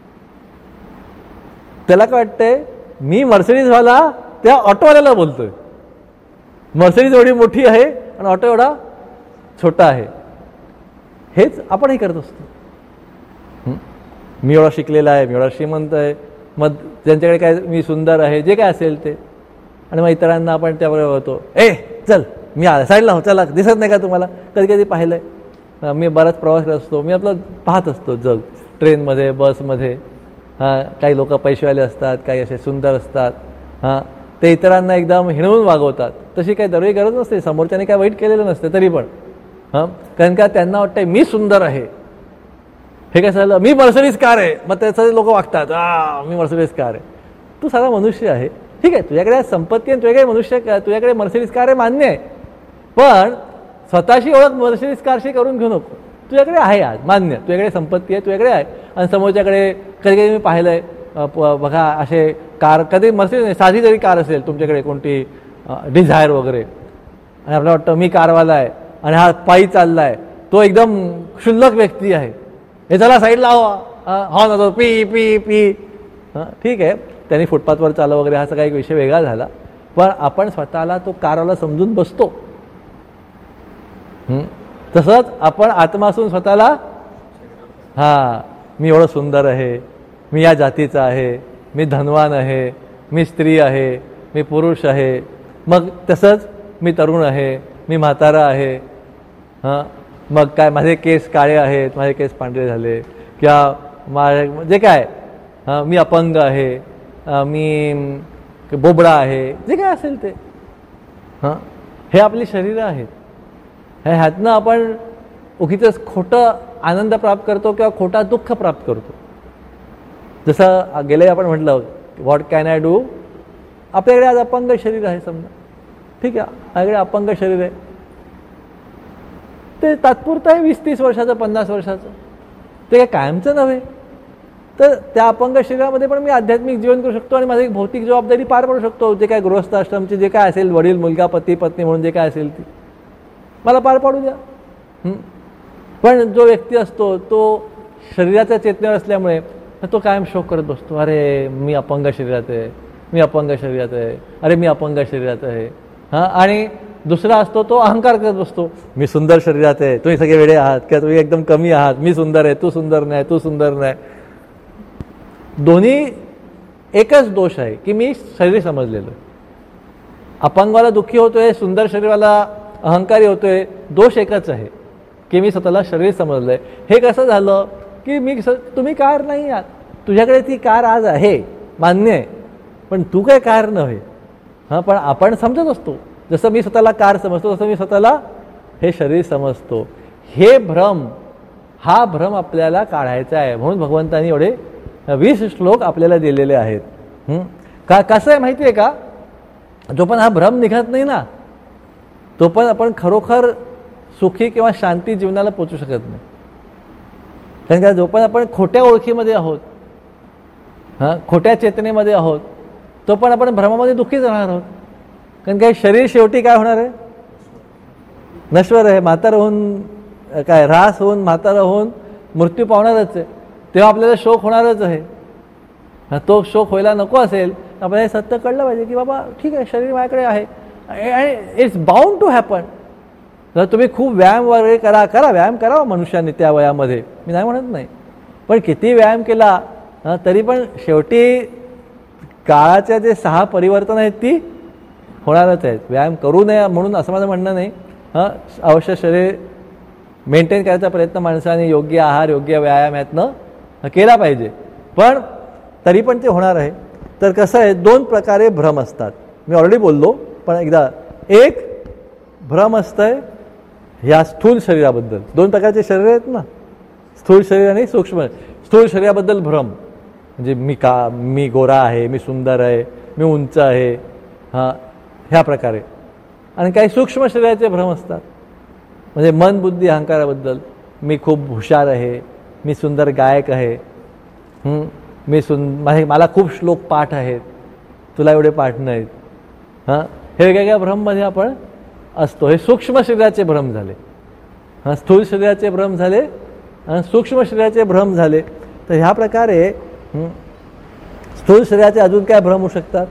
त्याला काय वाटतंय, मी मर्सिडीजवाला त्या ऑटोवाल्याला बोलतोय. मर्सिडीज एवढी मोठी आहे आणि ऑटो एवढा छोटा आहे. हेच आपणही करत असतो. मी एवढा शिकलेला आहे, मी एवढा श्रीमंत आहे, मग ज्यांच्याकडे काय मी सुंदर आहे, जे काय असेल ते, आणि मग इतरांना आपण त्याबरोबर होतो, ए चल मी आला, साईडला हो, चला दिसत नाही का तुम्हाला. कधी कधी पाहिलंय, मी बराच प्रवास करत असतो, मी आपलं पाहत असतो जग, ट्रेनमध्ये, बसमध्ये. हां, काही लोक पैसेवाले असतात, काही असे सुंदर असतात. हां, ते इतरांना एकदम हिणवून वागवतात. तशी काही दरवेळी गरज नसते, समोरच्याने काय वाईट केलेलं नसते तरी पण. हां, कारण का त्यांना वाटतंय मी सुंदर आहे. हे काय झालं, मी मर्सिडीज कार आहे, मग त्याचं लोक वागतात, आ मी मर्सिडीज कार आहे. तू साधा मनुष्य आहे, ठीक आहे, तुझ्याकडे संपत्ती आहे, तुझ्याकडे मनुष्य, तुझ्याकडे मर्सिडीज कार आहे, मान्य आहे. पण स्वतःशी ओळख मर्सिडीज कारशी करून घेऊ नको. तुझ्याकडे आहे आज, मान्य, तुझ्याकडे संपत्ती आहे, तुझ्याकडे आहे. आणि समोरच्याकडे कधी कधी मी पाहिलंय, बघा असे कार, कधी मर्सिडीज नाही, साधी जरी कार असेल तुमच्याकडे, कोणती डिझायर वगैरे, आणि आपल्याला वाटतं मी कारवाला आहे आणि हा पायी चालला आहे, तो एकदम क्षुल्लक व्यक्ती आहे, हे चला साईडला हवा, हो ना, तो पी पी पी. हां, ठीक आहे, त्यांनी फुटपाथवर चाललं वगैरे, हा सगळा एक विषय वेगळा झाला. पण आपण स्वतःला तो कारवाला समजून बसतो. तसंच आपण आत्मा असून स्वतःला, हां मी एवढं सुंदर आहे, मी या जातीचा आहे, मी धनवान आहे, मी स्त्री आहे, मी पुरुष आहे, मग तसंच मी तरुण आहे, मी म्हातारा आहे. हां, मग काय माझे केस काळे आहेत, माझे केस पांढरे झाले, किंवा माझे जे काय, हां मी अपंग आहे, मी बोबडा आहे, जे काय असेल ते. हां, हे आपली शरीरं आहेत. ह्यातनं आपण उगीचच खोटं आनंद प्राप्त करतो किंवा खोटा दुःख प्राप्त करतो. जसं गेले आपण म्हटलं, व्हॉट कॅन आय डू. आपल्याकडे आज अपंग शरीर आहे समजा, ठीक आहे, आपल्याकडे अपंग शरीर आहे, ते तात्पुरतं आहे, वीस तीस वर्षाचं, पन्नास वर्षाचं, ते काय कायमचं नव्हे. तर त्या अपंग शरीरामध्ये पण मी आध्यात्मिक जीवन करू शकतो आणि माझी भौतिक जबाबदारी पार पडू शकतो. जे काय गृहस्थ आश्रमची जे काय असेल, वडील मुलगा पती पत्नी म्हणून जे काय असेल ती मला पार पाडू द्या. पण जो व्यक्ती असतो तो शरीराच्या चेतनेवर असल्यामुळे तो कायम शोक करत बसतो, अरे मी अपंग शरीरात आहे, मी अपंग शरीरात आहे, अरे मी अपंग शरीरात आहे. हां, आणि दुसरा असतो तो अहंकार करत बसतो, मी सुंदर शरीरात आहे, तुम्ही सगळे वेडे आहात किंवा तुम्ही एकदम कमी आहात, मी सुंदर आहे, तू सुंदर नाही, तू सुंदर नाही. दोन्ही एकच दोष आहे की मी शरीर समजलेलो. अपंगवाला दुःखी होतोय, सुंदर शरीराला अहंकारी होतोय, दोष एकच आहे की मी स्वतःला शरीर समजलंय. हे कसं झालं की मी तुम्ही कार नाही आहात, तुझ्याकडे ती कार आज आहे, मान्य आहे, पण तू काय कार नव्हे. हां, पण आपण समजत असतो जसं मी स्वतःला कार समजतो तसं मी स्वतःला हे शरीर समजतो. हे भ्रम, हा भ्रम आपल्याला काढायचा आहे. म्हणून भगवंतांनी एवढे वीस श्लोक आपल्याला दिलेले आहेत. का कसं आहे माहिती आहे का, जो पण हा भ्रम निघत नाही ना, तो पण आपण खरोखर सुखी किंवा शांती जीवनाला पोचू शकत नाही. कारण का जो पण आपण खोट्या ओळखीमध्ये आहोत, हां खोट्या चेतनेमध्ये आहोत, तो पण आपण भ्रमामध्ये दुःखीच राहणार आहोत. कारण काय शरीर शेवटी काय होणार आहे, नश्वर आहे. म्हातार होऊन काय ऱ्हास होऊन म्हातारा होऊन मृत्यू पावणारच आहे. तेव्हा आपल्याला शोक होणारच आहे. तो शोक व्हायला नको असेल, आपल्याला हे सत्य कळलं पाहिजे की बाबा ठीक आहे, शरीर माझ्याकडे आहे आणि इट्स बाउंड टू हॅपन. जर तुम्ही खूप व्यायाम वगैरे करा करा व्यायाम करावा मनुष्याने त्या वयामध्ये, मी नाही म्हणत नाही, पण किती व्यायाम केला तरी पण शेवटी काळाच्या जे सहा परिवर्तन आहेत ती होणारच आहेत. व्यायाम करू नये म्हणून असं माझं म्हणणं नाही. हां अवश्य शरीर मेंटेन करायचा प्रयत्न माणसाने योग्य आहार योग्य व्यायाम यातनं केला पाहिजे, पण तरी पण ते होणार आहे. तर कसं आहे, दोन प्रकारे भ्रम असतात. मी ऑलरेडी बोललो, पण एकदा, एक भ्रम असतंय ह्या स्थूल शरीराबद्दल. दोन प्रकारचे शरीर आहेत ना, स्थूल शरीर आणि सूक्ष्म. स्थूल शरीराबद्दल भ्रम म्हणजे मी का मी गोरा आहे, मी सुंदर आहे, मी उंच आहे, हां ह्या प्रकारे. आणि काही सूक्ष्म शरीराचे भ्रम असतात, म्हणजे मन बुद्धी अहंकाराबद्दल. मी खूप हुशार आहे, मी सुंदर गायक आहे, मी सुं माझे मला खूप श्लोक पाठ आहेत, तुला एवढे पाठ नाहीत. हां हे वेगवेगळ्या भ्रममध्ये आपण असतो. हे सूक्ष्म शरीराचे भ्रम झाले. हां स्थूल शरीराचे भ्रम झाले, सूक्ष्म शरीराचे भ्रम झाले. तर ह्या प्रकारे स्थूल शरीराचे अजून काय भ्रम होऊ शकतात.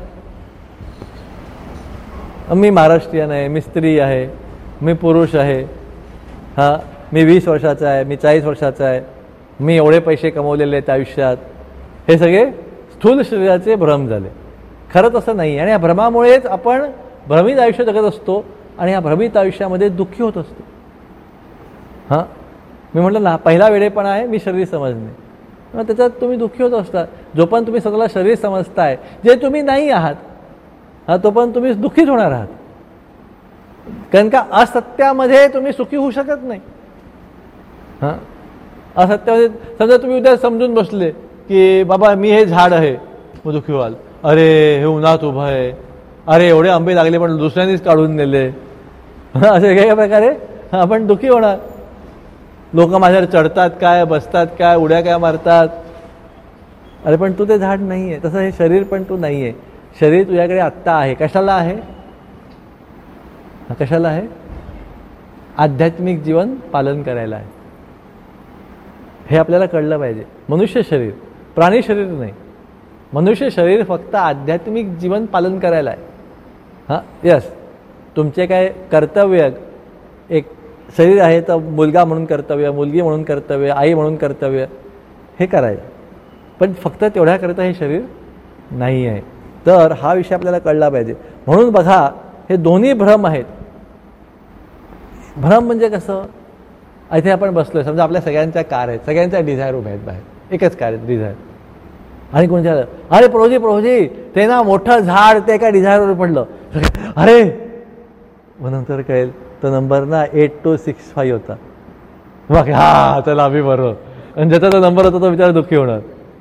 मी महाराष्ट्रीयन आहे, मी स्त्री आहे, मी पुरुष आहे, हां मी वीस वर्षाचा आहे, मी चाळीस वर्षाचा आहे, मी एवढे पैसे कमवलेले आहेत आयुष्यात. हे सगळे स्थूल शरीराचे भ्रम झाले. खरंच असं नाही. आणि या भ्रमामुळेच आपण भ्रमित आयुष्य जगत असतो आणि या भ्रमित आयुष्यामध्ये दुःखी होत असतो. हां मी म्हटलं ना, पहिला वेडेपणा आहे मी शरीर समजणे, मग त्याच्यात तुम्ही दुःखी होत असता. जो पण तुम्ही स्वतःला शरीर समजताय, जे तुम्ही नाही आहात, हा तो पण तुम्ही दुःखीच होणार आहात. कारण का असत्यामध्ये तुम्ही सुखी होऊ शकत नाही. हां असत्यामध्ये समजा तुम्ही उद्या समजून बसले की बाबा मी हे झाड आहे, मग दुःखी व्हाल. अरे हे उन्हात उभं आहे, अरे एवढे आंबे लागले पण दुसऱ्यांनीच काढून नेले, असे वेगवेगळ्या प्रकारे आपण दुःखी होणार. लोक माझ्यावर चढतात काय, बसतात काय, उड्या काय मारतात. अरे पण तू ते झाड नाही आहे. तसं हे शरीर पण तू नाही आहे. शरीर तुझ्याकडे आत्ता आहे. कशाला आहे, कशाला आहे, आध्यात्मिक जीवन पालन करायला आहे. हे आपल्याला कळलं पाहिजे. मनुष्य शरीर, प्राणी शरीर नाही. मनुष्य शरीर फक्त आध्यात्मिक जीवन पालन करायला आहे. हां यस, तुमचे काय कर्तव्य, एक शरीर आहे तर मुलगा म्हणून कर्तव्य, मुलगी म्हणून कर्तव्य, आई म्हणून कर्तव्य, हे करायचं. पण फक्त तेवढ्याकरता हे शरीर नाही आहे. तर हा विषय आपल्याला कळला पाहिजे. म्हणून बघा, हे दोन्ही भ्रम आहेत. भ्रम म्हणजे कसं, इथे आपण बसलोय, समजा आपल्या सगळ्यांच्या कार आहेत, सगळ्यांच्या डिझायर उभ्या आहेत बाहेर, एकच कार आहे डिझायर. आणि कोणी झालं, अरे प्रभूजी प्रभूजी ते ना मोठं झाड ते एका डिझायरवर पडलं. अरे मग नंतर कळेल तो नंबर ना एट टू सिक्स फाईव्ह होता. मग हा चला आम्ही बरोबर. आणि ज्याचा तो नंबर होता तो बिचारा दुःखी होणार.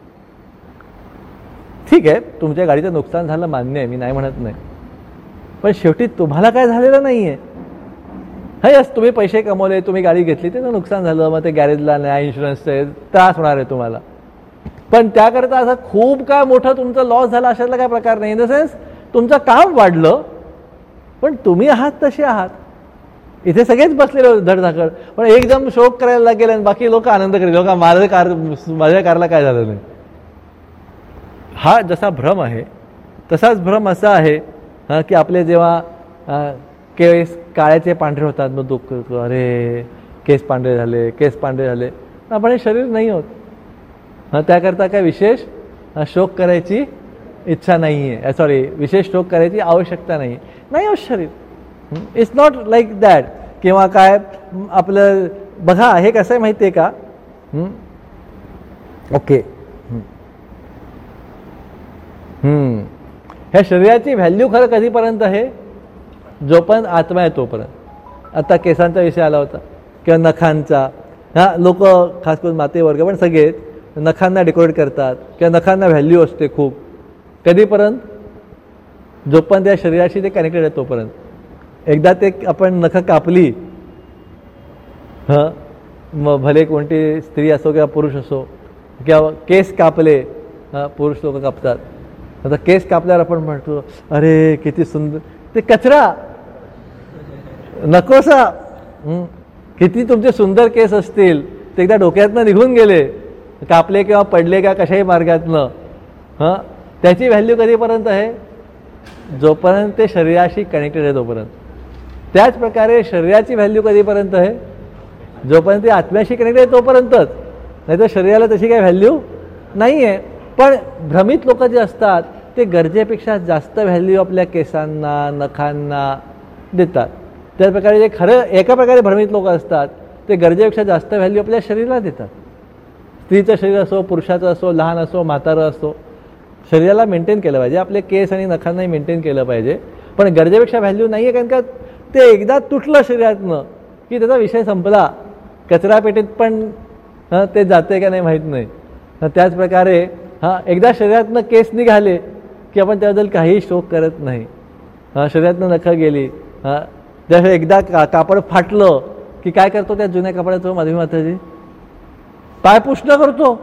ठीक आहे, तुमच्या गाडीचं नुकसान झालं मान्य आहे, मी नाही म्हणत नाही, पण शेवटी तुम्हाला काय झालेलं नाही आहे. हा यस, तुम्ही पैसे कमवले, तुम्ही गाडी घेतली, त्याचं नुकसान झालं, मग ते गॅरेजला नाही, इन्शुरन्सचे त्रास होणार आहे तुम्हाला. पण त्याकरता असं खूप काय मोठं तुमचं लॉस झाला अशातला काय प्रकार नाही. इन द सेन्स तुमचं काम वाढलं, पण तुम्ही आहात तसे आहात. इथे सगळेच बसलेले धडधाकड, पण एकदम शोक करायला लागेल आणि बाकी लोक आनंद करेल, लोक माझ्या कार माझ्या कारला काय झालं नाही. हा जसा भ्रम आहे तसाच भ्रम असा आहे की आपले जेव्हा केस काळ्याचे पांढरे होतात, मग दुःख, अरे केस पांढरे झाले, केस पांढरे झाले, आपण हे शरीर नाही होत. त्याकरता काय विशेष शोक करायची इच्छा नाही आहे, सॉरी विशेष शोक करायची आवश्यकता नाही. नाही हो शरीर, इट्स नॉट लाईक दॅट. किंवा काय आपलं बघा, हे कसं आहे माहिती आहे का, ओके ह्या शरीराची व्हॅल्यू खरं कधीपर्यंत आहे, जोपर्यंत आत्मा आहे तोपर्यंत. आता केसांचा विषय आला होता किंवा नखांचा. हा लोक खास करून माते वर्ग पण सगळे नखांना डेकोरेट करतात किंवा नखांना व्हॅल्यू असते खूप. कधीपर्यंत? जोपर्यंत त्या शरीराशी ते कनेक्टेड आहे तोपर्यंत. एकदा ते आपण नख कापली, हां मग भले कोणती स्त्री असो किंवा पुरुष असो, किंवा केस कापले, हां पुरुष लोक कापतात. आता केस कापल्यावर आपण म्हणतो अरे किती सुंदर, ते कचरा नकोसा. किती तुमचे सुंदर केस असतील ते एकदा डोक्यातनं निघून गेले, कापले किंवा पडले का कशाही मार्गातनं, हां त्याची व्हॅल्यू कधीपर्यंत आहे? जोपर्यंत ते शरीराशी कनेक्टेड आहे तोपर्यंत. त्याच प्रकारे शरीराची व्हॅल्यू कधीपर्यंत आहे? जोपर्यंत ते आत्म्याशी कनेक्टेड आहे तोपर्यंतच. नाही तर शरीराला तशी काही व्हॅल्यू नाही आहे. पण भ्रमित लोक जे असतात ते गरजेपेक्षा जास्त व्हॅल्यू आपल्या केसांना, नखांना देतात. त्याच प्रकारे जे खरं एका प्रकारे भ्रमित लोक असतात ते गरजेपेक्षा जास्त व्हॅल्यू आपल्या शरीराला देतात. स्त्रीचं शरीर असो, पुरुषाचं असो, लहान असो, म्हातारं असो, शरीराला मेंटेन केलं पाहिजे. आपले केस आणि नखांनाही मेंटेन केलं पाहिजे. पण गरजेपेक्षा व्हॅल्यू नाही आहे, कारण का ते एकदा तुटलं शरीरातनं की त्याचा विषय संपला. कचरा पेटीत पण हां ते जाते का नाही माहीत नाही. त्याच प्रकारे हां एकदा शरीरातनं केस निघाले की आपण त्याबद्दल काहीही शोक करत नाही. हां शरीरातनं नखं गेली, हां त्या एकदा का कापड फाटलं की काय करतो त्या जुन्या कापडाचं? माधवी माताजी पाय पुसणं करतो.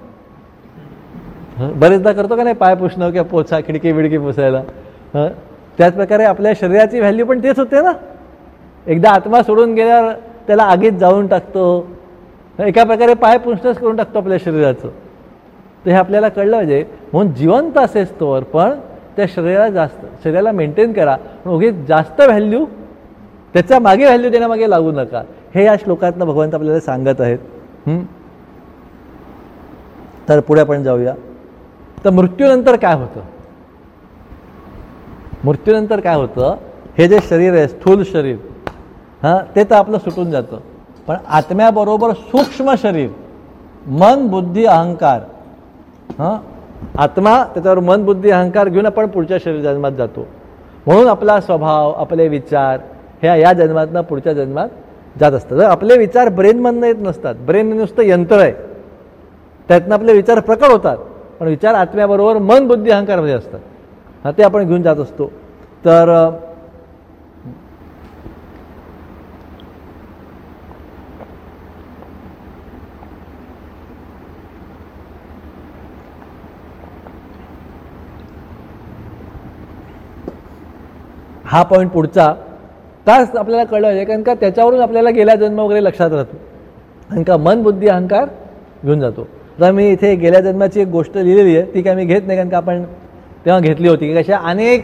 बरेचदा करतो का नाही पाय पुसणं किंवा पोछा, खिडकी बिडकी पुसायला. हां त्याच प्रकारे आपल्या शरीराची व्हॅल्यू पण तेच होते ना. एकदा आत्मा सोडून गेल्यावर त्याला आगीत जाळून टाकतो. एका प्रकारे पाय पुसणंच करून टाकतो आपल्या शरीराचं. तर हे आपल्याला कळलं पाहिजे. म्हणून जिवंत असेच तोवर पण त्या शरीराला जास्त शरीराला मेंटेन करा, पण उगीच जास्त व्हॅल्यू त्याच्या मागे व्हॅल्यू देण्यामागे लागू नका. हे या श्लोकातनं भगवंत आपल्याला सांगत आहेत. तर पुढे आपण जाऊया. तर मृत्यूनंतर काय होतं? मृत्यूनंतर काय होतं? हे जे शरीर आहे स्थूल शरीर, हां ते तर आपलं सुटून जातं. पण आत्म्याबरोबर सूक्ष्म शरीर, मन, बुद्धी, अहंकार, हां आत्मा त्याच्यावर मन, बुद्धी, अहंकार घेऊन आपण पुढच्या शरीर जन्मात जातो. म्हणून आपला स्वभाव, आपले विचार ह्या या जन्मातनं पुढच्या जन्मात जात असतात. जर आपले विचार ब्रेनमधनं येत नसतात, ब्रेन नुसतं यंत्र आहे, त्यातनं आपले विचार प्रकट होतात, पण विचार आत्म्याबरोबर मन, बुद्धी, अहंकारमध्ये असतात. हां ते आपण घेऊन जात असतो. तर हा पॉईंट पुढचा तास आपल्याला कळलं पाहिजे, कारण का त्याच्यावरून आपल्याला गेल्या जन्म वगैरे लक्षात राहतो. कारण का मन, बुद्धी, अहंकार घेऊन जातो. तर मी इथे गेल्या जन्माची एक गोष्ट लिहिलेली आहे, ती काय मी घेत नाही, कारण का आपण तेव्हा घेतली होती की कशा अनेक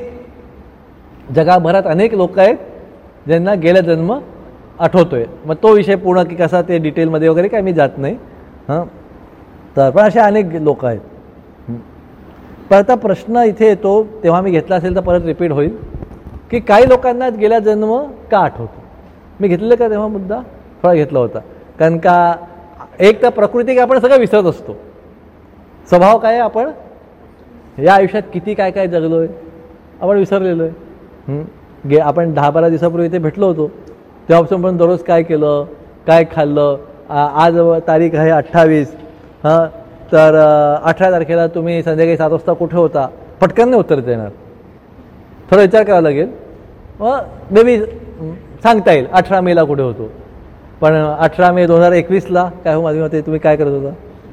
जगाभरात अनेक लोक आहेत ज्यांना गेल्या जन्म आठवतोय. मग तो विषय पूर्ण की कसा ते डिटेलमध्ये वगैरे काय मी जात नाही. हां तर पण अशा अनेक लोक आहेत. पण आता प्रश्न इथे येतो, तेव्हा मी घेतला असेल तर परत रिपीट होईल, की काही लोकांना गेल्या जन्म का आठवतो. मी घेतलेलं का तेव्हा मुद्दा थोडा घेतला होता. कारण का एक तर प्रकृती काय आपण सगळं विसरत असतो. स्वभाव काय आहे, आपण या आयुष्यात किती काय काय जगलो आहे आपण विसरलेलो आहे. गे आपण दहा बारा दिवसापूर्वी इथे भेटलो होतो, तेव्हापासून पण दररोज काय केलं, काय खाल्लं. आज तारीख आहे अठ्ठावीस. हां तर अठरा तारखेला तुम्ही संध्याकाळी सात वाजता कुठे होता, पटकन नाही उत्तर देणार, थोडा विचार करावा लागेल. मग मे बी सांगता येईल अठरा मेला कुठे होतो. पण अठरा मे दोन हजार एकवीसला काय हो माझी मते तुम्ही काय करत होता.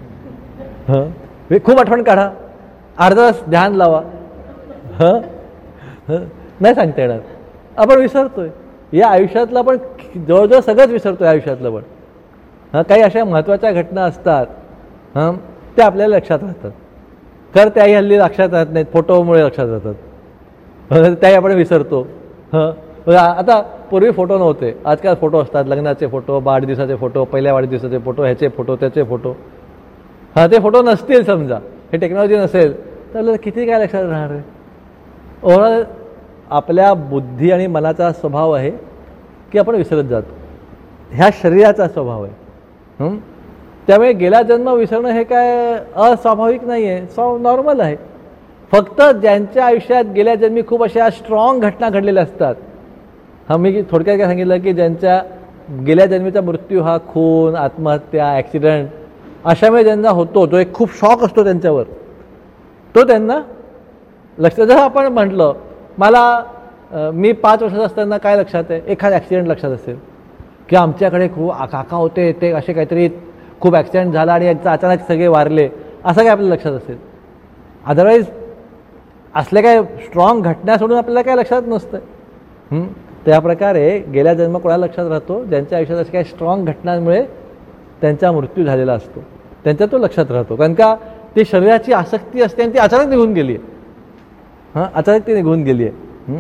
हां खूप आठवण काढा, अर्धा तास ध्यान लावा. हां नाही सांगता येणार, आपण विसरतोय. या आयुष्यातलं पण जवळजवळ सगळंच विसरतोय आयुष्यातलं पण. हां काही अशा महत्त्वाच्या घटना असतात हां त्या आपल्याला लक्षात राहतात. तर त्याही हल्ली लक्षात राहत नाहीत, फोटोमुळे लक्षात राहतात, त्याही आपण विसरतो. हां आता पूर्वी फोटो नव्हते, आजकाल फोटो असतात, लग्नाचे फोटो, वाढदिवसाचे फोटो, पहिल्या वाढदिवसाचे फोटो, ह्याचे फोटो, त्याचे फोटो. हां ते फोटो नसतील समजा, हे टेक्नॉलॉजी नसेल तर किती काय लक्षात राहणार आहे. ओव्हरऑल आपल्या बुद्धी आणि मनाचा स्वभाव आहे की आपण विसरत जातो. ह्या शरीराचा स्वभाव आहे. त्यामुळे गेला जन्म विसरणं हे काय अस्वाभाविक नाही आहे, सॉ नॉर्मल आहे. फक्त ज्यांच्या आयुष्यात गेल्या जन्मी खूप अशा स्ट्रॉंग घटना घडलेल्या असतात, हा मी थोडक्यात काय सांगितलं की ज्यांच्या गेल्या जन्मीचा मृत्यू हा खून, आत्महत्या, ॲक्सिडेंट अशामुळे ज्यांना होतो, जो एक खूप शॉक असतो त्यांच्यावर, तो त्यांना लक्षात. जसं आपण म्हटलं, मला मी पाच वर्षाचा असताना काय लक्षात आहे, एखादा ॲक्सिडेंट लक्षात असेल की आमच्याकडे खूप काका होते, ते असे काहीतरी खूप ॲक्सिडेंट झाला आणि अचानक सगळे वारले, असं काय आपल्याला लक्षात असेल. अदरवाईज असल्या काय स्ट्रॉंग घटना सोडून आपल्याला काय लक्षात नसतं. त्याप्रकारे गेल्या जन्म कोणाला लक्षात राहतो, ज्यांच्या आयुष्यात अशा काही स्ट्रॉंग घटनांमुळे त्यांचा मृत्यू झालेला असतो, त्यांच्या तो लक्षात राहतो. कारण का ती शरीराची आसक्ती असते आणि ती अचानक निघून गेली आहे. हां, अचानक ती निघून गेली आहे.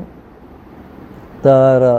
तर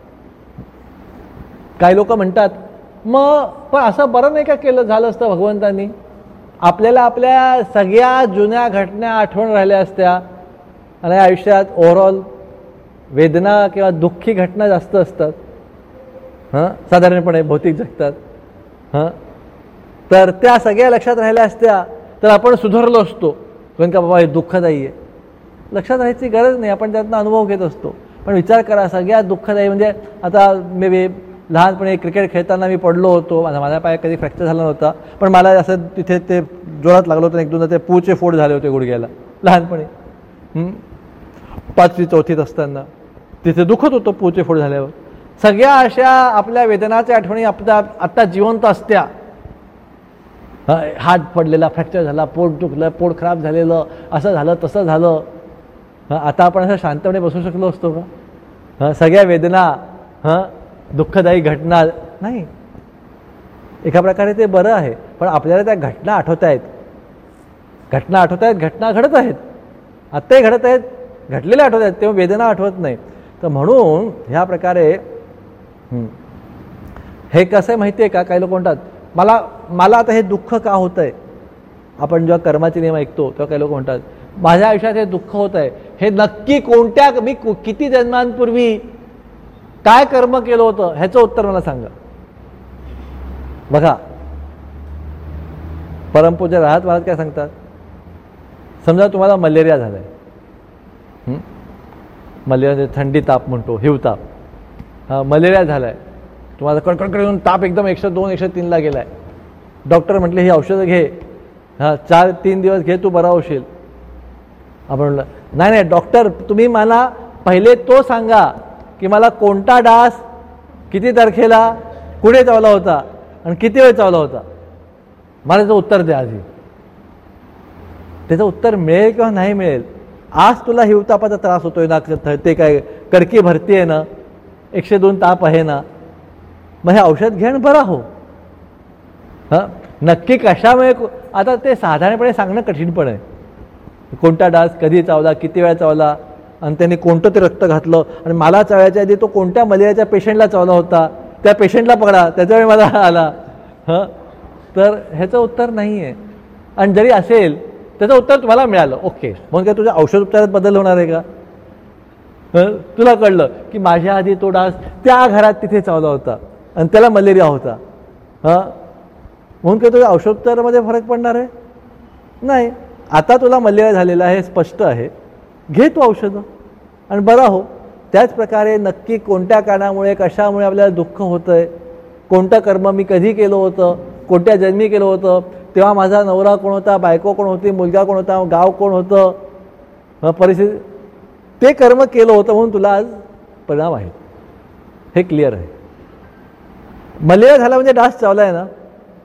काही लोक म्हणतात, मग पण असं बरं नाही का केलं झालं असतं भगवंतांनी, आपल्याला आपल्या सगळ्या जुन्या घटना आठवण राहिल्या असत्या आणि आयुष्यात ओव्हरऑल वेदना किंवा दुःखी घटना जास्त असतात. हां, साधारणपणे भौतिक जगतात. हां, तर त्या सगळ्या लक्षात राहिल्या असत्या तर आपण सुधारलो असतो. कारण का बाबा हे दुःखदायी आहे, लक्षात राहायची गरज नाही, आपण त्यातनं अनुभव घेत असतो. पण विचार करा, सगळ्यात दुःखदायी म्हणजे आता मे बी लहानपणी क्रिकेट खेळताना मी पडलो होतो, माझा माझ्या पाय कधी फ्रॅक्चर झाला नव्हता, पण मला असं तिथे ते जोरात लागलं होतं, एक दोनदा ते पूचे फोड झाले होते गुडघ्याला लहानपणी. पाचवी चौथीत असताना तिथे दुखत होतं पूचे फोड झाल्यावर. सगळ्या अशा आपल्या वेदनाच्या आठवणी आपल्या आत्ता जिवंत असत्या. हात पडलेला, फ्रॅक्चर झाला, पोट दुखलं, पोट खराब झालेलं, असं झालं तसं झालं. आता आपण असं शांतपणे बसू शकलो असतो का? हां, सगळ्या वेदना, हां, दुःखदायी घटना नाही. एका प्रकारे ते बरं आहे, पण आपल्याला त्या घटना आठवत आहेत, घटना आठवत आहेत, घटना घडत आहेत, आत्ताही घडत आहेत, घडलेल्या आठवत आहेत, तेव्हा वेदना आठवत नाही. तर म्हणून ह्या प्रकारे हे कसं आहे माहिती आहे का, काही लोक म्हणतात मला मला आता हे दुःख का होतं आहे. आपण जेव्हा कर्माचे नियम ऐकतो तेव्हा काही लोक म्हणतात माझ्या आयुष्यात हे दुःख होत आहे, हे नक्की कोणत्या, मी किती जन्मांपूर्वी काय कर्म केलं होतं ह्याचं उत्तर मला सांगा. बघा, परमपूज्य राहत महाराज काय सांगतात, समजा तुम्हाला मलेरिया झालाय, मलेरिया थंडी ताप म्हणतो, हिवताप, हा मलेरिया झालाय, तुम्हाला कडकडकड येऊन ताप एकदम एकशे दोन एकशे तीनला गेलाय. डॉक्टर म्हटले ही औषधं घे, हा चार तीन दिवस घे, तू बरा होशील. आपण म्हटलं नाही नाही डॉक्टर, तुम्ही मला पहिले तो सांगा की मला कोणता डास किती तारखेला कुठे चावला होता आणि किती वेळ चावला होता, मला त्याचं उत्तर द्या आधी. त्याचं उत्तर मिळेल किंवा नाही मिळेल. आज तुला हिवतापाचा त्रास होतोय ना, ते काय कडकी भरती आहे ना, एकशे दोन ताप आहे ना, मग हे औषध घेणं बरा हो. हां, नक्की कशामुळे, आता ते साधारणपणे सांगणं कठीण पण आहे. कोणता डास कधी चावला, किती वेळा चावला, आणि त्यांनी कोणतं ते रक्त घातलं, आणि मला चावायच्या आधी तो कोणत्या मलेरियाच्या पेशंटला चावला होता, त्या पेशंटला पकडा, त्याच्यावेळी मला आला. हां, तर ह्याचं उत्तर नाही आहे. आणि जरी असेल त्याचं उत्तर तुम्हाला मिळालं, ओके, मग काय तुझ्या औषध उपचारात बदल होणार आहे का? तुला कळलं की माझ्या आधी तो डास त्या घरात तिथे चावला होता आणि त्याला मलेरिया होता, हां, म्हणून काय तुझ्या औषधोपचारामध्ये फरक पडणार आहे? नाही. आता तुला मलेरिया झालेला आहे, स्पष्ट आहे, घे तू औषधं आणि बरा हो. त्याच प्रकारे नक्की कोणत्या कारणामुळे, कशामुळे आपल्याला दुःख होतं आहे, कोणतं कर्म मी कधी केलं होतं, कोणत्या जन्मी केलं होतं, तेव्हा माझा नवरा कोण होता, बायको कोण होती, मुलगा कोण होता, गाव कोण होतं, परिस्थिती, ते कर्म केलं होतं म्हणून तुला आज परिणाम आहे. हे क्लिअर आहे. मलेरिया झाला म्हणजे डास चावला आहे ना,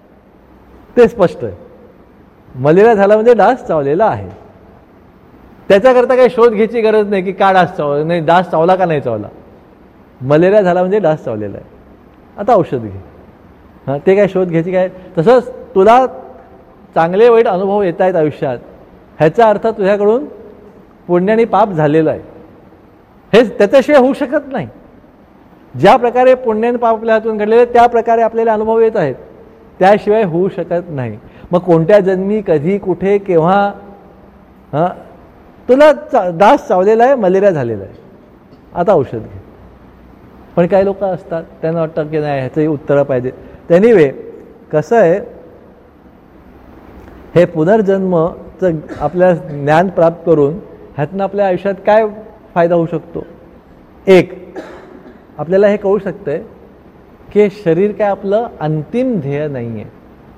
ते स्पष्ट आहे. मलेरिया झाला म्हणजे डास चावलेला आहे. त्याच्याकरता काही शोध घ्यायची गरज नाही की का डास चावला नाही, डास चावला का नाही चावला. मलेरिया झाला म्हणजे डास चावलेला आहे, आता औषध घे. हां, ते काय शोध घ्यायची काय. तसंच तुला चांगले वाईट अनुभव येत आहेत आयुष्यात, ह्याचा अर्थ तुझ्याकडून पुण्य आणि पाप झालेलं आहे, हे त्याच्याशिवाय होऊ शकत नाही. ज्या प्रकारे पुण्य आणि पाप आपल्या हातून घडलेले त्या प्रकारे आपल्याला अनुभव येत आहेत, त्याशिवाय होऊ शकत नाही. मग कोणत्या जन्मी, कधी, कुठे, केव्हा, हां, तुला चा डास चावलेला आहे, मलेरिया झालेला आहे, आता औषध घे. पण काही लोक असतात त्यांना वाटतं की नाही ह्याचंही उत्तरं पाहिजे. एनिवे कसं आहे, हे पुनर्जन्मचं आपल्या ज्ञान प्राप्त करून ह्यातनं आपल्या आयुष्यात काय फायदा होऊ शकतो. एक, आपल्याला हे कळू शकतंय की शरीर काय आपलं अंतिम ध्येय नाही आहे.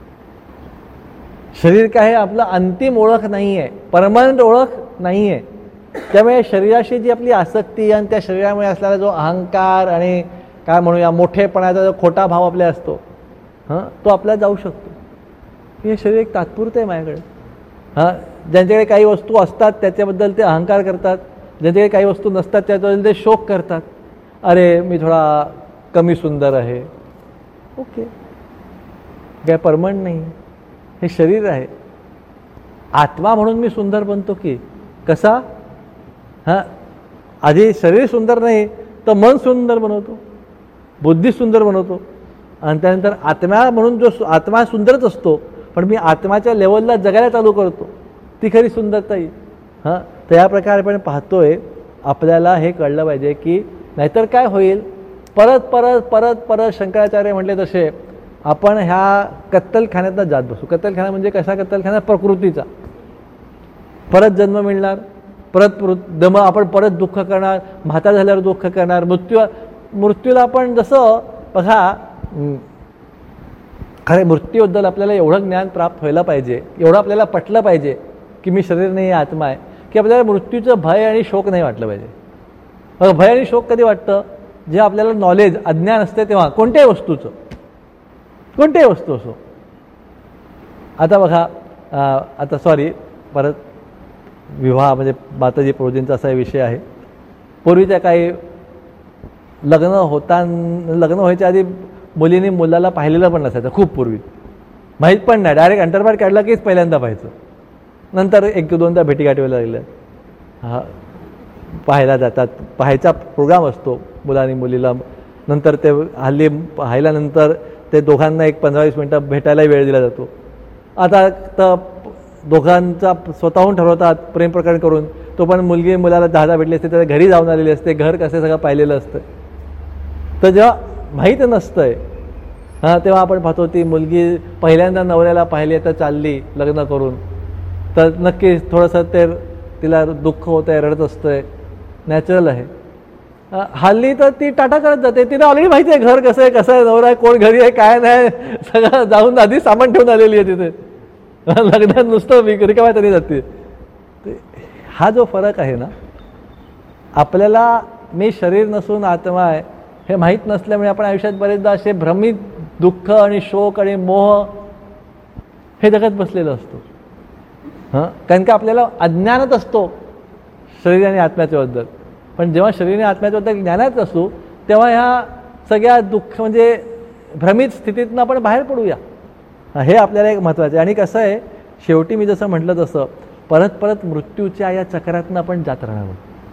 शरीर काय हे आपलं अंतिम ओळख नाही आहे, परमनंट ओळख नाही आहे. त्यामुळे शरीराशी जी आपली आसक्ती आणि त्या शरीरामुळे असलेला जो अहंकार आणि काय म्हणूया मोठेपणाचा जो खोटा भाव आपल्या असतो, हां, तो आपल्याला जाऊ शकतो. हे शरीर एक तात्पुरतं आहे माझ्याकडे. हां, ज्यांच्याकडे काही वस्तू असतात त्याच्याबद्दल ते अहंकार करतात, ज्यांच्याकडे काही वस्तू नसतात त्याच्याबद्दल ते शोक करतात. अरे मी थोडा कमी सुंदर आहे. ओके, काय परमनंट नाही, हे शरीर आहे. आत्मा म्हणून मी सुंदर बनतो की कसा? हां, आधी शरीर सुंदर नाही तर मन सुंदर बनवतो, बुद्धी सुंदर बनवतो, आणि त्यानंतर आत्मा म्हणून जो आत्मा सुंदरच असतो, पण मी आत्माच्या लेवलला जगायला चालू करतो, ती खरी सुंदरता येईल. हां, तर या प्रकारे आपण पाहतोय. आपल्याला हे कळलं पाहिजे की नाहीतर काय होईल, परत परत परत परत शंकराचार्य म्हटले तसे आपण ह्या कत्तलखान्यातनं जात बसू. कत्तलखाना म्हणजे कसा कत्तलखाना? प्रकृतीचा. परत जन्म मिळणार, परत दम, आपण परत दुःख करणार, म्हातार झाल्यावर दुःख करणार, मृत्यू मृत्यूला आपण जसं बघा, खरे मृत्यूबद्दल आपल्याला एवढं ज्ञान प्राप्त व्हायला पाहिजे, एवढं आपल्याला पटलं पाहिजे की मी शरीर नाही आहे, आत्मा आहे, की आपल्याला मृत्यूचं भय आणि शोक नाही वाटलं पाहिजे. बघा, भय आणि शोक कधी वाटतं? जे आपल्याला नॉलेज, अज्ञान असते तेव्हा, कोणत्याही वस्तूचं, कोणत्याही वस्तू असो. आता बघा, आता सॉरी परत विवाह म्हणजे माताजी प्रभूजींचा असा विषय आहे. पूर्वीच्या काही लग्न होता, लग्न व्हायच्या आधी मुलीने मुलाला पाहिलेलं पण नसायचं. खूप पूर्वी माहीत पण नाही, डायरेक्ट अंडरबार काढला कीच पहिल्यांदा पाहायचं. नंतर एक दोनदा भेटीगाठी व्हायला लागल्या. हा, पाहायला जातात, पाहायचा प्रोग्राम असतो मुलांनी मुलीला. नंतर ते हल्ली पाहिल्यानंतर ते दोघांना एक पंधरा वीस मिनटं भेटायलाही वेळ दिला जातो. आता तर दोघांचा स्वतःहून ठरवतात प्रेम प्रकरण करून. तो पण मुलगी मुलाला दहा दहा भेटली असते, त्याच्या घरी जाऊन आलेली असते, घर कसं सगळं पाहिलेलं असतं. तर जेव्हा माहीत नसतंय, हां, तेव्हा आपण पाहतो ती मुलगी पहिल्यांदा नवऱ्याला पाहिली तर चालली लग्न करून, तर नक्कीच थोडंसं ते तिला दुःख होतं आहे, रडत असतंय, नॅचरल आहे. हल्ली तर ती टाटा करत जाते. तिला ऑलरेडी माहिती आहे घर कसं आहे, कसं आहे, नवरा आहे, कोण घरी आहे, काय नाही, सगळं जाऊन आधी सामान ठेवून आलेली आहे तिथे. लग्नात नुसतं रिकाम्या तरी जाते. हा जो फरक आहे ना, आपल्याला मी शरीर नसून आत्मा आहे हे माहीत नसल्यामुळे आपण आयुष्यात बरेचदा असे भ्रमित दुःख आणि शोक आणि मोह हे जगत बसलेलं असतो. हां, कारण का आपल्याला अज्ञानच असतो शरीर आणि आत्म्याच्याबद्दल. पण जेव्हा शरीर आणि आत्म्याच्याबद्दल ज्ञानात असू तेव्हा ह्या सगळ्या दुःख म्हणजे भ्रमित स्थितीतनं आपण बाहेर पडूया. हे आपल्याला एक महत्त्वाचं आहे. आणि कसं आहे, शेवटी मी जसं म्हटलं तसं परत परत मृत्यूच्या या चक्रातनं आपण जात राहणार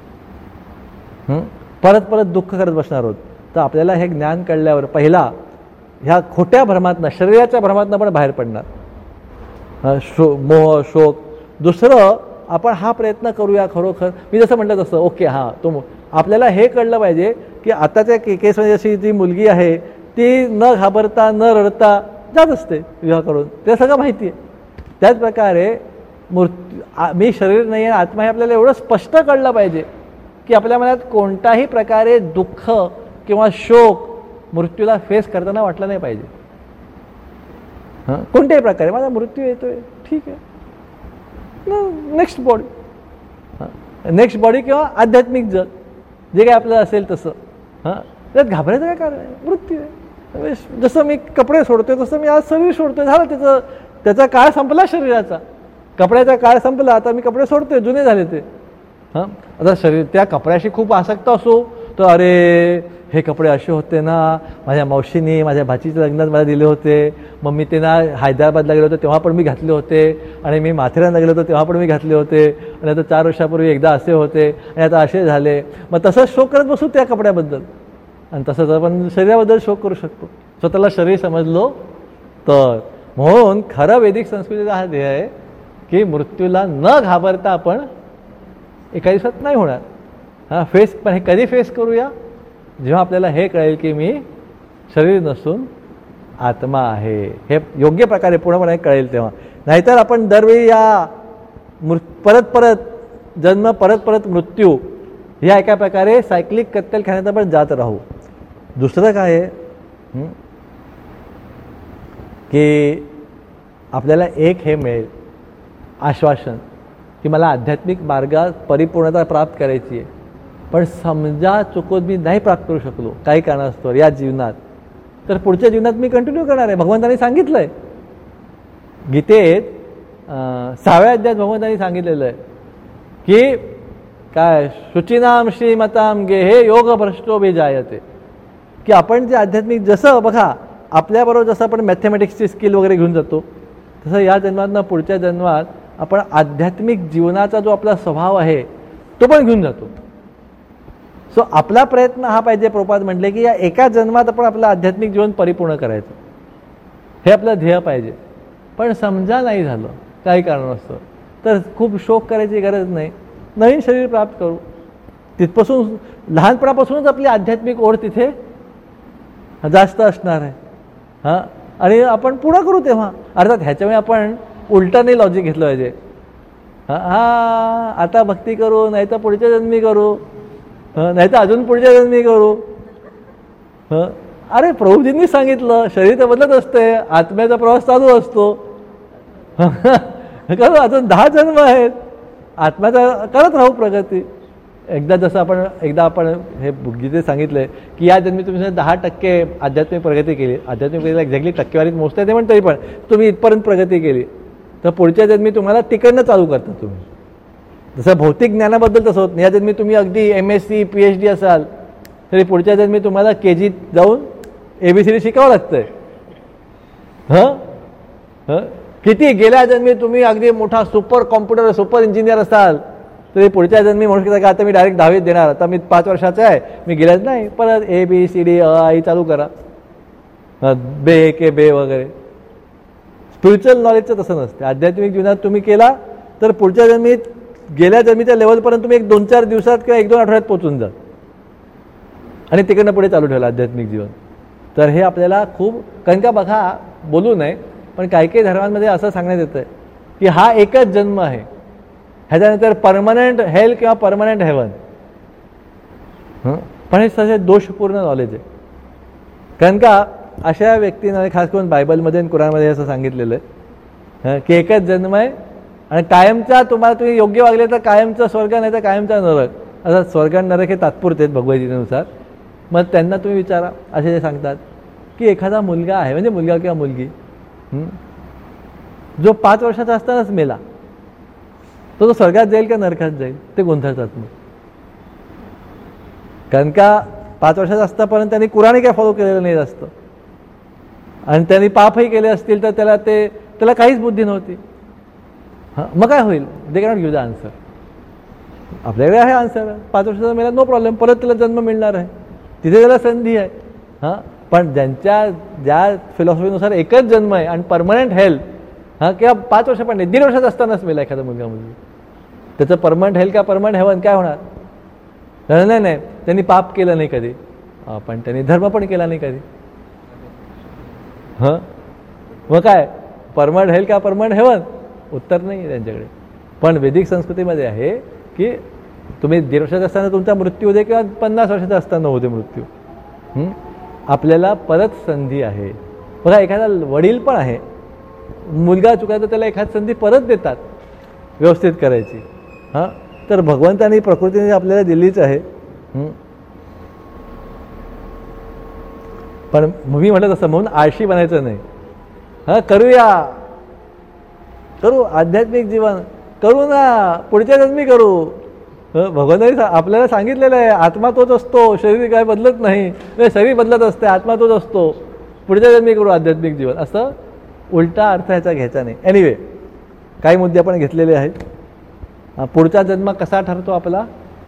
आहोत, परत परत दुःख करत बसणार आहोत. तर आपल्याला हे ज्ञान कळल्यावर पहिला ह्या खोट्या भ्रमातनं, शरीराच्या भ्रमातनं आपण बाहेर पडणार, शो मोह शोक. दुसरं, आपण हा प्रयत्न करूया खरोखर, मी जसं म्हटलं तसं, ओके हां, तो आपल्याला हे कळलं पाहिजे की आताच्या के केसमध्ये अशी जी मुलगी आहे ती न घाबरता न रडता जात असते विवाह करून, ते सगळं माहिती आहे. त्याच प्रकारे मृत्यू, मी शरीर नाही आहे, आत्मा हे आपल्याला एवढं स्पष्ट कळलं पाहिजे की आपल्या मनात कोणत्याही प्रकारे दुःख किंवा शोक मृत्यूला फेस करताना वाटलं नाही पाहिजे. हां, कोणत्याही प्रकारे माझा मृत्यू येतोय, ठीक आहे, नेक्स्ट बॉडी, नेक्स्ट बॉडी किंवा आध्यात्मिक जग जे काही आपलं असेल तसं. हां, त्यात घाबरायचं काय कारण आहे, मृत्यू आहे. जसं मी कपडे सोडतोय तसं मी आज शरीर सोडतोय, झालं त्याचं, त्याचा काळ संपला शरीराचा, कपड्याचा काळ संपला, आता मी कपडे सोडतोय, जुने झाले ते. हां, आता शरीर त्या कपड्याशी खूप आसक्त असो तर अरे हे कपडे असे होते ना, माझ्या मावशीने माझ्या भाचीच्या लग्नात मला दिले होते, मग मी ते ना हैदराबादला गेलो होतो तेव्हा पण मी घातले होते, आणि मी माथेरानला गेलो होतो तेव्हा पण मी घातले होते, आणि आता चार वर्षापूर्वी एकदा असे होते आणि आता असे झाले. मग तसंच शोक करत बसू त्या कपड्याबद्दल, आणि तसंच आपण शरीराबद्दल शोक करू शकतो स्वतःला शरीर समजलो तर. म्हणून खरं वैदिक संस्कृतीचा हा ध्येय आहे की मृत्यूला न घाबरता आपण एका दिवसात नाही होणार. हां, फेस, पण हे कधी फेस करूया, जेव्हा आपल्याला हे कळेल की मी शरीर नसून आत्मा आहे, हे योग्य प्रकारे पूर्णपणे कळेल तेव्हा. नाहीतर आपण दरवेळी या मृ परत परत जन्म, परत परत मृत्यू ह्या एका प्रकारे सायक्लिक कत्तलखान्यात आपण जात राहू. दुसरं काय आहे हं? की आपल्याला एक हे मिळेल आश्वासन की मला आध्यात्मिक मार्गात परिपूर्णता प्राप्त करायची आहे, पण समजा चुकून मी नाही प्राप्त करू शकलो काही कारणास्तव या जीवनात, तर पुढच्या जीवनात मी कंटिन्यू करणार आहे. भगवंतांनी सांगितलं आहे गीतेत सहाव्या अध्यायात भगवंतांनी सांगितलेलं आहे की काय शुचिनाम श्रीमताम गे हे योग भ्रष्टो जायते, की आपण जे आध्यात्मिक जसं बघा आपल्याबरोबर जसं आपण मॅथमॅटिक्सची स्किल वगैरे घेऊन जातो, तसं या जन्मात ना पुढच्या जन्मात आपण आध्यात्मिक जीवनाचा जो आपला स्वभाव आहे तो पण घेऊन जातो. सो आपला प्रयत्न हा पाहिजे, प्रभुपाद म्हटले की या एका जन्मात आपण आपलं आध्यात्मिक जीवन परिपूर्ण करायचं, हे आपलं ध्येय पाहिजे. पण समजा नाही झालं काही कारण असतं तर खूप शोक करायची गरज नाही, नवीन शरीर प्राप्त करू. तिथपासून लहानपणापासूनच आपली आध्यात्मिक ओढ तिथे जास्त असणार आहे. हां, आणि आपण पुढं करू तेव्हा. अर्थात ह्याच्यामुळे आपण उलटं नाही लॉजिक घेतलं पाहिजे. हां हां आता भक्ती करू, नाही तर पुढच्या जन्मी करू, नाही तर अजून पुढच्या जन्मी करू. हं, अरे प्रभूजींनी सांगितलं शरीर तर बदलत असते, आत्म्याचा प्रवास चालू असतो. करू, अजून दहा जन्म आहेत, आत्म्याचा करत राहू प्रगती. एकदा जसं आपण एकदा आपण हे गीतेत सांगितलंय की या जन्मी तुम्ही दहा टक्के आध्यात्मिक प्रगती केली, आध्यात्मिक प्रगतीला एक्झॅक्टली टक्केवारीत मोजता येते, पण तरी पण तुम्ही इथपर्यंत प्रगती केली तर पुढच्या जन्मी तुम्हाला तिकडनं चालू करता. तुम्ही जसं भौतिक ज्ञानाबद्दल तसं होत नाही, या जन्मी तुम्ही अगदी M S C P H D असाल तरी पुढच्या जन्मी तुम्हाला के जीत जाऊन ए बी सी डी शिकावं लागतंय. हं हं किती गेल्या जन्मी तुम्ही अगदी मोठा सुपर कॉम्प्युटर सुपर इंजिनियर असाल तरी पुढच्या जन्मी म्हणू शकता का आता मी डायरेक्ट दहावीत देणार, आता मी पाच वर्षाचा आहे मी गेल्याच नाही, परत ए बी सी डी अ आई चालू करा, बे के बे वगैरे. स्पिरिच्युअल नॉलेजचं तसं नसते. आध्यात्मिक जीवनात तुम्ही केला तर पुढच्या जन्मीत गेल्या जन्मीच्या लेवलपर्यंत तुम्ही एक दोन चार दिवसात किंवा एक दोन आठवड्यात पोचून जा आणि तिकडनं पुढे चालू ठेवलं आध्यात्मिक जीवन. तर हे आपल्याला खूप, कारण का बघा बोलू नये पण काही काही धर्मांमध्ये असं सांगण्यात येतं की हा एकच जन्म आहे, ह्याच्यानंतर परमनंट हेल किंवा परमनंट हेवन. पण हे सगळे दोषपूर्ण नॉलेज आहे. कारण का अशा व्यक्तींना खास करून बायबलमध्ये आणि कुराणमध्ये असं सांगितलेलं आहे की एकच जन्म आहे आणि कायमचा तुम्हाला तुम्ही योग्य वागले तर कायमचा स्वर्ग नाही तर कायमचा नरक. असं स्वर्ग आणि नरक हे तात्पुरते आहेत भगवद्गीतेनुसार. मग त्यांना तुम्ही विचारा, असे जे सांगतात की एखादा मुलगा आहे म्हणजे मुलगा किंवा मुलगी जो पाच वर्षाचा असतानाच मेला, तो तो स्वर्गात जाईल का नरकात जाईल ते गोंधळतात. मग कारण का पाच वर्षाचा असतापर्यंत त्यांनी कुराणी काय फॉलो केलेलं नाही जास्त आणि त्यांनी पापही केले असतील तर त्याला ते त्याला काहीच बुद्धी नव्हती. हां, मग काय होईल? They cannot give the answer. आपल्याकडे आहे आन्सर, पाच वर्षाचा मेला नो प्रॉब्लेम, परत त्याला जन्म मिळणार आहे, तिथे त्याला संधी आहे. हां, पण ज्यांच्या ज्या फिलॉसॉफीनुसार एकच जन्म आहे आणि परमनंट हेल्थ, हां किंवा पाच वर्ष पण नाही दीड वर्षात असतानाच मेला एखादा मुलगा मुलगी, त्याचं परमनंट हेल्थ का परमनंट हेवन काय होणार? नाही नाही त्यांनी पाप केलं नाही कधी, पण त्यांनी धर्म पण केला नाही कधी. हां, मग काय परमनंट हेल्थ का परमनंट हेवन? उत्तर नाही आहे त्यांच्याकडे. पण वैदिक संस्कृतीमध्ये आहे की तुम्ही दीड वर्षाचा असताना तुमचा मृत्यू होते किंवा पन्नास वर्षाचा असताना होते मृत्यू, आपल्याला परत संधी आहे. बघा एखादा वडील पण आहे, मुलगा चुकायचा त्याला एखादी संधी परत देतात व्यवस्थित करायची. हां, तर भगवंतानी प्रकृतीने आपल्याला दिलीच आहे. पण मी म्हटलं तसं म्हणून आळशी बनायचं नाही. हां, करूया करू आध्यात्मिक जीवन करू ना, पुढच्या जन्मी करू. भगवंतानी आपल्याला सांगितलेलं आहे आत्मा तोच असतो, शरीर काय बदलत नाही, शरीर बदलत असते, आत्मा तोच असतो, पुढच्या जन्मी करू आध्यात्मिक जीवन. असं उलटा अर्थ ह्याचा घ्यायचा नाही. एनिवे काही मुद्दे आपण घेतलेले आहेत. पुढचा जन्म कसा ठरतो आपला?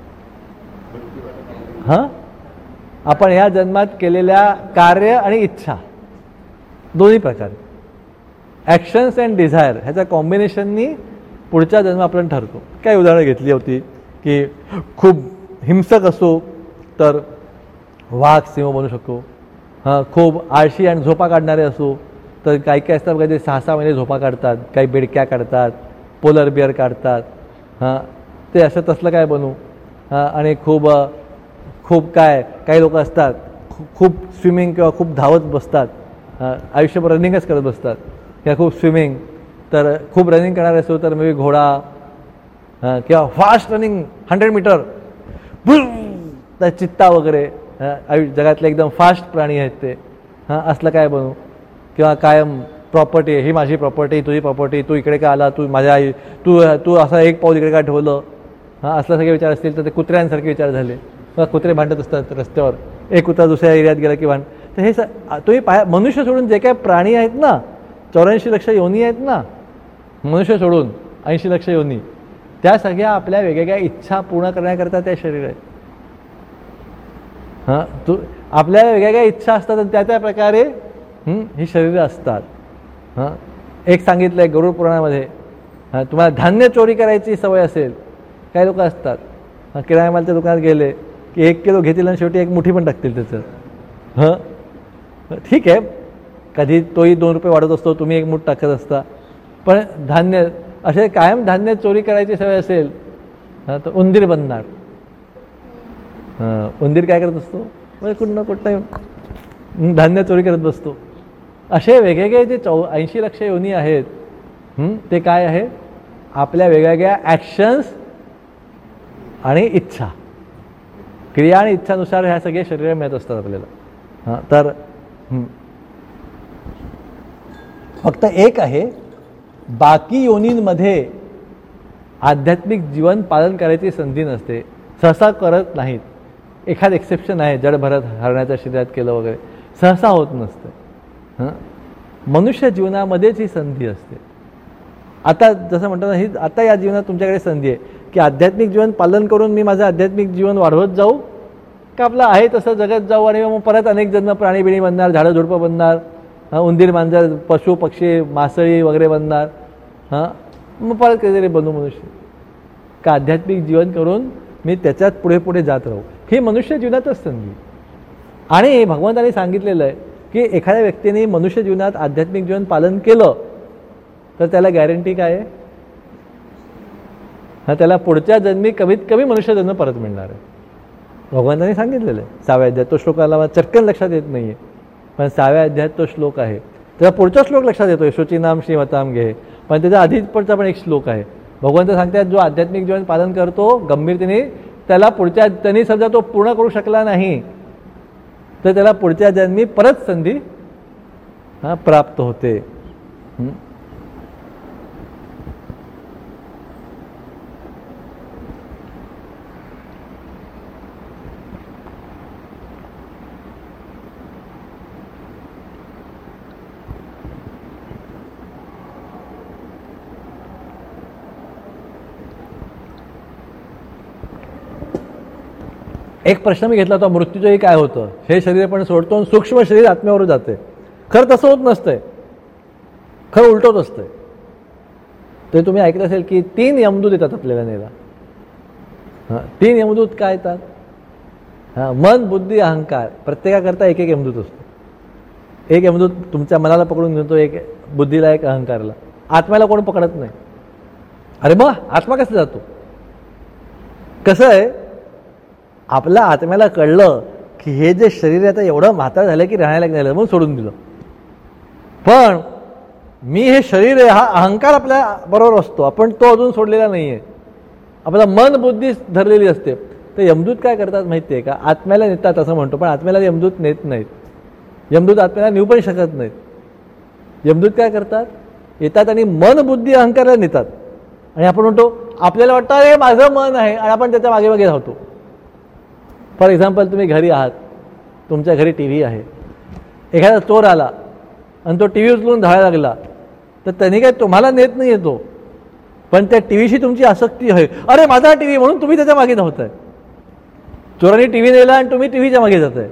हां, आपण ह्या जन्मात केलेल्या कार्य आणि इच्छा दोन्ही प्रकारे, ॲक्शन्स अँड डिझायर ह्याच्या कॉम्बिनेशननी पुढचा जन्म आपण ठरतो. काय उदाहरणं घेतली होती की खूप हिंसक असो तर वाघ सिंह बनू शकतो. हां, खूप आळशी आणि झोपा काढणारे असो तर काही काही असतात बघा ते सहा सहा महिने झोपा काढतात, काही बेडक्या काढतात, पोलर बिअर काढतात. हां, ते असं तसलं काय बनू. हां, आणि खूप खूप काय काही लोक असतात खूप स्विमिंग किंवा खूप धावत बसतात, आयुष्यभर रनिंगच करत बसतात किंवा खूप स्विमिंग, तर खूप रनिंग करणारे असो तर मे बी घोडा किंवा फास्ट रनिंग हंड्रेड मीटर तर चित्ता वगैरे आयु जगातले एकदम फास्ट प्राणी आहेत ते, हां असलं काय बनू. किंवा कायम प्रॉपर्टी, ही माझी प्रॉपर्टी, तुझी प्रॉपर्टी, तू इकडे का आला, तू माझ्या आई, तू तू असं एक पाऊल इकडे का ठेवलं, हां असलं सगळे विचार असतील तर ते कुत्र्यांसारखे विचार झाले. किंवा कुत्रे भांडत असतात रस्त्यावर, एक कुत्रा दुसऱ्या एरियात गेला की भांड. तर हे स तुम्ही पाय मनुष्य सोडून जे काय प्राणी आहेत ना, चौऱ्याऐंशी लक्ष योनी आहेत ना, मनुष्य सोडून ऐंशी लक्ष योनी, त्या सगळ्या आपल्या वेगवेगळ्या इच्छा पूर्ण करण्याकरता त्या शरीर आहेत. हां तू आपल्या वेगवेगळ्या इच्छा असतात आणि त्या त्या प्रकारे ही शरीरं असतात. हां एक सांगितलं आहे गरुड पुराणामध्ये, हां तुम्हाला धान्य चोरी करायची सवय असेल, काही लोक असतात हां किराणा मालाच्या दुकानात गेले की एक किलो घेतील आणि शेवटी एक मुठी पण टाकतील त्याचं. हां ठीक आहे, कधी तोही दोन रुपये वाढत असतो, तुम्ही एक मूठ टाकत असता, पण धान्य असे कायम धान्य चोरी करायची सवय असेल हां तर उंदीर बनणार. हां उंदीर काय करत असतो, म्हणजे कुठं कुठं धान्य चोरी करत बसतो. असे वेगवेगळे जे चौ ऐंशी लक्ष योनी आहेत ते काय आहे, आपल्या वेगवेगळ्या ॲक्शन्स आणि इच्छा, क्रिया आणि इच्छानुसार ह्या सगळे शरीर मिळत असतात आपल्याला. हां तर फक्त एक आहे, बाकी योनींमध्ये आध्यात्मिक जीवन पालन करायची संधी नसते, सहसा करत नाहीत. एखाद एक्सेप्शन आहे, जड भरत हरण्याच्या शरीरात केलं वगैरे, सहसा होत नसतं. हां मनुष्य जीवनामध्येच ही संधी असते. आता जसं म्हणतो ना, ही आता या जीवनात तुमच्याकडे संधी आहे की आध्यात्मिक जीवन पालन करून मी माझं आध्यात्मिक जीवन वाढवत जाऊ, का आपलं आहे तसं जगत जाऊ आणि मग परत अनेक जन्म प्राणी बिणी बनणार, झाडं झुडपं बनणार, हां उंदीर मांजर पशु पक्षी मासळी वगैरे बनणार, हां मग परत कधीतरी बनू मनुष्य, का आध्यात्मिक जीवन करून मी त्याच्यात पुढे पुढे जात राहू. ही मनुष्य जीवनातच संधी. आणि भगवंतांनी सांगितलेलं आहे की एखाद्या व्यक्तीने मनुष्य जीवनात आध्यात्मिक जीवन पालन केलं तर त्याला गॅरंटी काय आहे, हा त्याला पुढच्या जन्मी कमीत कमी मनुष्य जन्म परत मिळणार आहे. भगवंतांनी सांगितलेलं आहे सहाव्या अध्यायात. तो श्लोकाला मला चटकन लक्षात येत नाही आहे, पण सहाव्या अध्यायात तो श्लोक आहे. त्याचा पुढचा श्लोक लक्षात येतोय, शुचीनाम श्रीमताम घे, पण त्याचा आधीचा पण एक श्लोक आहे. भगवंत सांगतात जो आध्यात्मिक जीवन पालन करतो गंभीरतेने, त्याला पुढच्या त्यांनी समजा तो पूर्ण करू शकला नाही तर त्याला पुढच्या जन्मी परत संधी हा प्राप्त होते. एक प्रश्न मी घेतला होता, मृत्यूच्याही काय होतं, हे शरीर पण सोडतो आणि सूक्ष्म शरीर आत्म्यावर जाते. खरं तसं होत नसतंय, खरं उलटत असतंय. ते तुम्ही ऐकलं असेल की तीन यमदूत येतात आपल्याला नेला. हां तीन यमदूत काय येतात, हां मन बुद्धी अहंकार, प्रत्येकाकरता एक एक यमदूत असतो. एक यमदूत तुमच्या मनाला पकडून घेतो, एक बुद्धीला, एक अहंकारला. आत्म्याला कोण पकडत नाही. अरे मग आत्मा कसं जातो, कसं आहे, आपल्या आत्म्याला कळलं की हे जे शरीर आता एवढं म्हातार झालं की राहायला नाही म्हणून सोडून दिलं. पण मी हे शरीर आहे हा अहंकार आपल्या बरोबर असतो, आपण तो अजून सोडलेला नाही आहे. आपला मन बुद्धी धरलेली असते. तर यमदूत काय करतात माहिती आहे का, आत्म्याला नेतात असं म्हणतो, पण आत्म्याला यमदूत नेत नाहीत. यमदूत आत्म्याला नेऊ पण शकत नाहीत. यमदूत काय करतात, येतात आणि मन बुद्धी अहंकाराला नेतात. आणि आपण म्हणतो, आपल्याला वाटतं अरे माझं मन आहे, आणि आपण त्याच्या मागे मागे धावतो. फॉर एक्झाम्पल तुम्ही घरी आहात, तुमच्या घरी टी व्ही आहे, एखादा चोर आला आणि तो टी व्ही उचलून धावायला लागला तर त्यांनी काय तुम्हाला नेत नाही येतो, पण त्या टी व्हीशी तुमची आसक्ती आहे. अरे माझा टी व्ही म्हणून तुम्ही त्याच्या मागे धावताय. चोरांनी टी व्ही नेला आणि तुम्ही टी व्हीच्या मागे जाताय.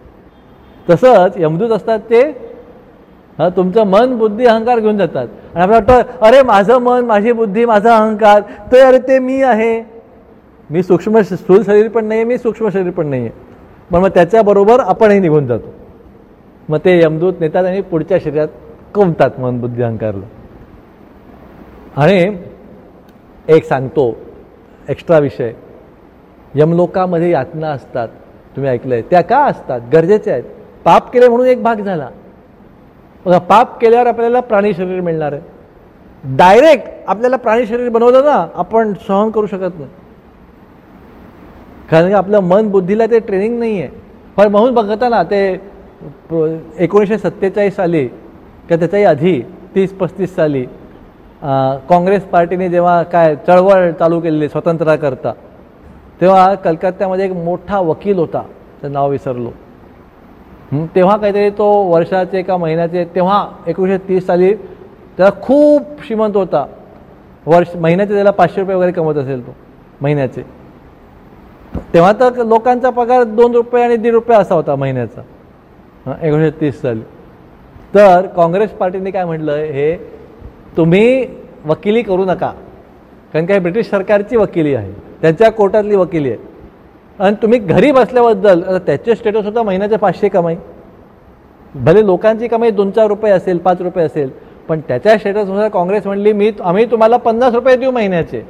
तसंच यमदूत असतात ते हा तुमचं मन बुद्धी अहंकार घेऊन जातात आणि आपल्याला वाटतं अरे माझं मन, माझी बुद्धी, माझा अहंकार, तर अरे ते मी आहे. मी सूक्ष्म स्थूल शरीर पण नाही आहे, मी सूक्ष्म शरीर पण नाही आहे. पण मग त्याच्याबरोबर आपणही निघून जातो. मग ते यमदूत नेतात आणि पुढच्या शरीरात कोंबतात मन बुद्धी अहंकारला. आणि एक सांगतो एक्स्ट्रा विषय, यमलोकामध्ये यातना असतात तुम्ही ऐकलंय, त्या का असतात? गरजेच्या आहेत. पाप केले म्हणून एक भाग झाला. बघा, पाप केल्यावर आपल्याला प्राणी शरीर मिळणार आहे. डायरेक्ट आपल्याला प्राणी शरीर बनवलं ना, आपण सहन करू शकत नाही, कारण की आपलं मन बुद्धीला ते ट्रेनिंग नाही आहे. पण म्हणून बघता ना, ते एकोणीसशे सत्तेचाळीस साली किंवा त्याच्याही आधी तीस पस्तीस साली काँग्रेस पार्टीने जेव्हा काय चळवळ चालू केलेली स्वतंत्राकरता, तेव्हा कलकत्त्यामध्ये एक मोठा वकील होता, त्याचं नाव विसरलो. तेव्हा काहीतरी तो वर्षाचे का महिन्याचे, तेव्हा एकोणीसशे तीस साली त्याला खूप श्रीमंत होता. वर्ष महिन्याचे त्याला पाचशे रुपये वगैरे कमवत असेल तो महिन्याचे. तेव्हा तर लोकांचा पगार दोन रुपये आणि दीड रुपये असा होता महिन्याचा, एकोणीसशे तीस साली. तर काँग्रेस पार्टीने काय म्हटलं, हे तुम्ही वकिली करू नका, कारण काय ब्रिटिश सरकारची वकिली आहे, त्यांच्या कोर्टातली वकिली आहे, आणि तुम्ही घरी बसल्याबद्दल त्याचे स्टेटस होता महिन्याचे पाचशे कमाई. भले लोकांची कमाई दोन चार रुपये असेल, पाच रुपये असेल, पण त्याच्या स्टेटसनुसार काँग्रेस म्हणली मी आम्ही तुम्हाला पन्नास रुपये देऊ महिन्याचे.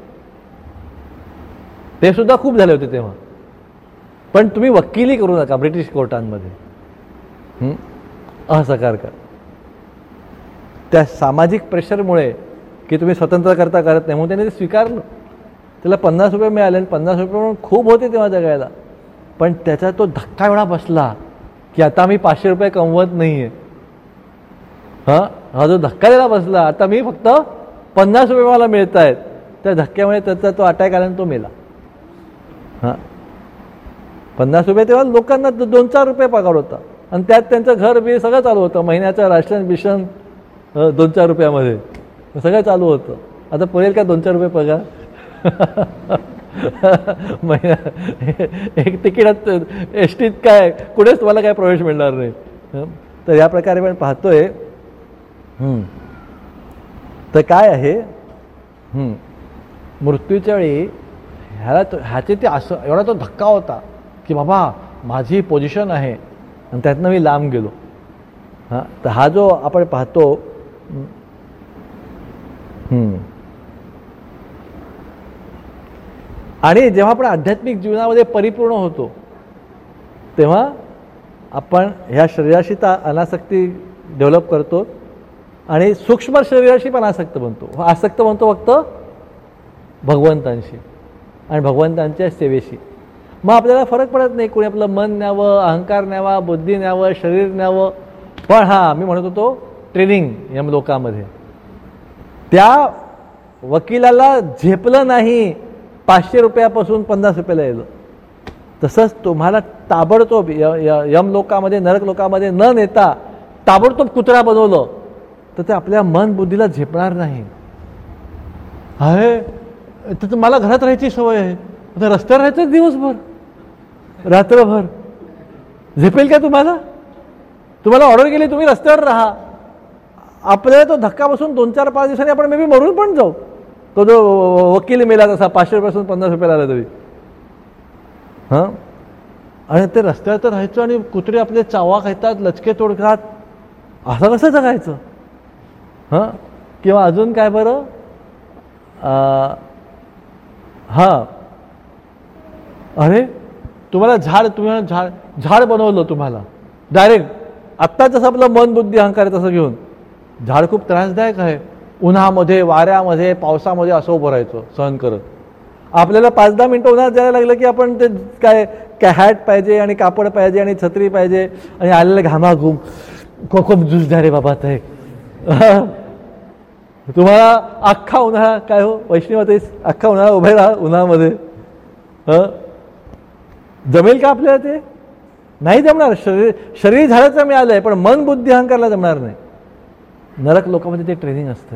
ते सुद्धा खूप झाले होते तेव्हा. पण तुम्ही वकिली करू नका ब्रिटिश कोर्टांमध्ये. असकार का त्या सामाजिक प्रेशरमुळे की तुम्ही स्वतंत्र करता करत नाही म्हणून त्याने ते स्वीकारलं. त्याला पन्नास रुपये मिळाले आणि पन्नास रुपये म्हणून खूप होते तेव्हा जगायला. पण त्याचा तो धक्का एवढा बसला की आता मी पाचशे रुपये कमवत नाहीये. हां, हा जो धक्का त्याला बसला, आता मी फक्त पन्नास रुपये मला मिळत आहेत, त्या धक्क्यामुळे त्याचा तो अटॅक आला आणि तो मेला. हां, पन्नास रुपये तेव्हा लोकांना दोन चार रुपये पगार होता, आणि त्यात त्यांचं घर बी सगळं चालू होतं. महिन्याचं राशन बिशन दोन चार रुपयामध्ये सगळं चालू होतं. आता पुरेल का दोन चार रुपये पगार? महिना एक तिकीटात एस टीत काय कुठेच तुम्हाला काय प्रवेश मिळणार नाही. तर या प्रकारे पण पाहतोय. तर काय आहे, मृत्यूच्या वेळी ह्याला ह्याचे ते असं एवढा तो धक्का होता की बाबा माझी पोझिशन आहे, आणि त्यातनं मी लांब गेलो. हां, तर हा जो आपण पाहतो, आणि जेव्हा आपण आध्यात्मिक जीवनामध्ये परिपूर्ण होतो तेव्हा आपण ह्या शरीराशी तर अनासक्ती डेव्हलप करतो, आणि सूक्ष्म शरीराशी पण आसक्त बनतो. आसक्त बनतो फक्त भगवंतांशी आणि भगवंतांच्या सेवेशी. मग आपल्याला फरक पडत नाही कोणी आपलं मन न्यावं, अहंकार न्यावा, बुद्धी न्यावं, शरीर न्यावं. पण हां, मी म्हणत होतो ट्रेनिंग या लोकांमध्ये त्या वकिलाला झेपलं नाही पाचशे रुपयापासून पन्नास रुपयाला येलं. तसंच तुम्हाला ताबडतोब यम लोकामध्ये, नरक लोकामध्ये न नेता ताबडतोब कुत्रा बनवलं तर ते आपल्या मन बुद्धीला झेपणार नाही. आहे तर मला घरात राहायची सवय आहे, आता रस्त्यावर राहायचं दिवसभर रात्रभर, झेपेल का तुम्हाला? तुम्हाला ऑर्डर केली तुम्ही रस्त्यावर राहा, आपल्याला तो धक्का बसून दोन चार पाच दिवसांनी आपण मे बी मरून पण जाऊ. तो जो वकील मेला तसा पाचशे रुपयापासून पन्नास रुपयाला आला तरी. हां, आणि ते रस्त्यावर तर राहायचं आणि कुत्रे आपले चावा खातात, लचके तोडतात, असं कसं जगायचं? हां, किंवा अजून काय बरं, हां, अरे तुम्हाला झाड तुम्हाला झाड झाड बनवलं तुम्हाला डायरेक्ट, आत्ता जसं आपलं मन बुद्धी अहंकार तसं घेऊन. झाड खूप त्रासदायक आहे, उन्हामध्ये वाऱ्यामध्ये पावसामध्ये असं उभं राहायचं सहन करत. आपल्याला पाच दहा मिनटं उन्हात जायला लागलं की आपण ते काय काय हॅट पाहिजे आणि कापड पाहिजे आणि छत्री पाहिजे आणि आलेलं घामा घुम खूप खूप ज्यूस द्या रे बाबा. ते तुम्हाला अख्खा उन्हाळा काय हो वैष्णवते, अख्खा उन्हाळा उभे राहा उन्हामध्ये, हं जमेल का आपल्याला? ते नाही जमणार. शरीर शरीर झाडाचं मिळालंय पण मन बुद्धी अहंकारला जमणार नाही. नरक लोकांमध्ये ते ट्रेनिंग असतंय.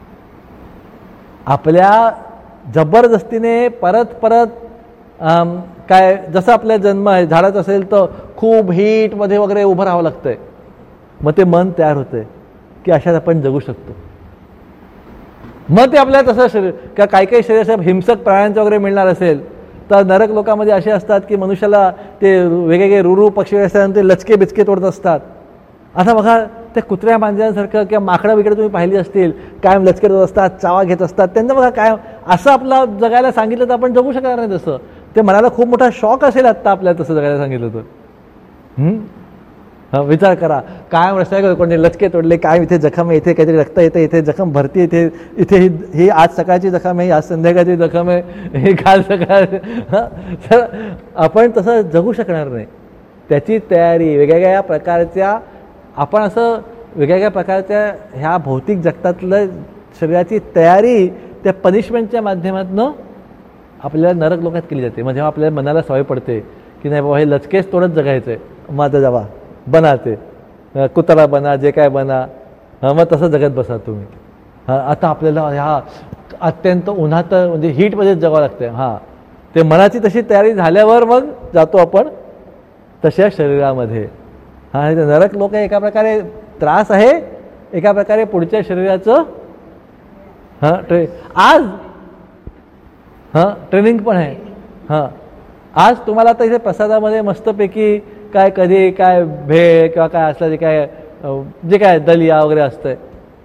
आपल्या जबरदस्तीने परत परत काय जसं आपला जन्म आहे झाडाचं असेल तर खूप हीटमध्ये वगैरे उभं राहावं लागतंय, मग ते मन तयार होतंय की अशात आपण जगू शकतो. मग ते आपल्याला तसं शरीर किंवा काही काही शरीर अशा हिंसक प्राण्यांचं वगैरे मिळणार असेल तर नरक लोकांमध्ये असे असतात की मनुष्याला ते वेगवेगळे रुरू पक्षी असतात ते लचके बिचके तोडत असतात. आता बघा ते कुत्र्या मांजरांसारखं किंवा माकडं बिकडं तुम्ही पाहिली असतील कायम लचके तोडत असतात, चावा घेत असतात, त्यांना बघा काय असं आपलं जगायला सांगितलं तर आपण जगू शकणार नाही तसं. ते मनाला खूप मोठा शॉक असेल आत्ता आपल्याला तसं जगायला सांगितलं तर. हा, विचार करा, काय रस्त्यावर कोणी लचके तोडले, काय इथे जखम आहे, इथे काहीतरी रक्त येते, इथे जखम भरती, इथे इथे ही ही आज सकाळची जखम आहे, आज संध्याकाळची जखम आहे, ही काल सकाळ. तर आपण तसं जगू शकणार नाही. त्याची तयारी वेगवेगळ्या प्रकारच्या, आपण असं वेगवेगळ्या प्रकारच्या ह्या भौतिक जगतातलं शरीराची तयारी त्या पनिशमेंटच्या माध्यमातून आपल्याला नरक लोकात केली जाते. मग जेव्हा आपल्याला मनाला सवय पडते की नाही बाबा हे लचकेच तोडत जगायचं आहे, मग आता जावा बना, ते कुत्रा बना, जे काय बना, हां मग तसं जगत बसा तुम्ही. हां आता आपल्याला ह्या अत्यंत उन्हात म्हणजे हीटमध्येच जगावं लागतं. हां ते मनाची तशी तयारी झाल्यावर मग जातो आपण तशा शरीरामध्ये. हां हे नरक लोक एका प्रकारे त्रास आहे, एका प्रकारे पुढच्या शरीराचं हां ट्रे आज हां ट्रेनिंग पण आहे. हां आज तुम्हाला आता इथे प्रसादामध्ये मस्तपैकी काय कधी काय भेळ किंवा काय असलं जे काय जे काय दलिया वगैरे असतंय,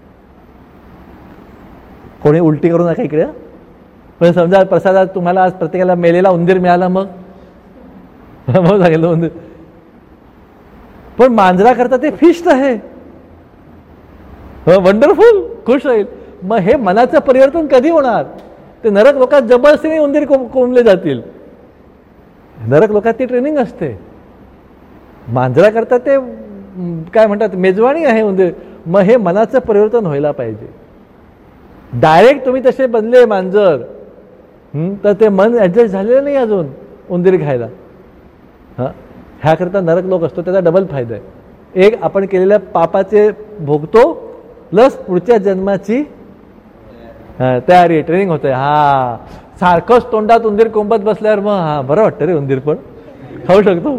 कोणी उलटी करू नका इकडे. पण समजा प्रसादात तुम्हाला आज प्रत्येकाला मेलेला उंदीर मिळाला, मग मग सांगितलं उंदीर, पण मांजरा करता ते फिस्ट आहे, वंडरफुल, खुश होईल. मग हे मनाचं परिवर्तन कधी होणार? ते नरक लोकात जबरदस्तीने उंदीर कोंबले जातील. नरक लोकात ती ट्रेनिंग असते. मांजरा करता ते काय म्हणतात मेजवानी आहे उंदीर. मग हे मनाचं परिवर्तन व्हायला पाहिजे. डायरेक्ट तुम्ही तसे बनले मांजर तर ते मन ॲडजस्ट झालेलं नाही अजून उंदीर खायला. हां ह्याकरता नरक लोक असतो, त्याचा डबल फायदा आहे. एक आपण केलेल्या पापाचे भोगतो, प्लस पुढच्या जन्माची तयारी ट्रेनिंग होते. हा सारखंच तोंडात उंदीर कोंबत बसल्यावर मग हा बरं वाटतं रे, उंदीर पण खाऊ शकतो.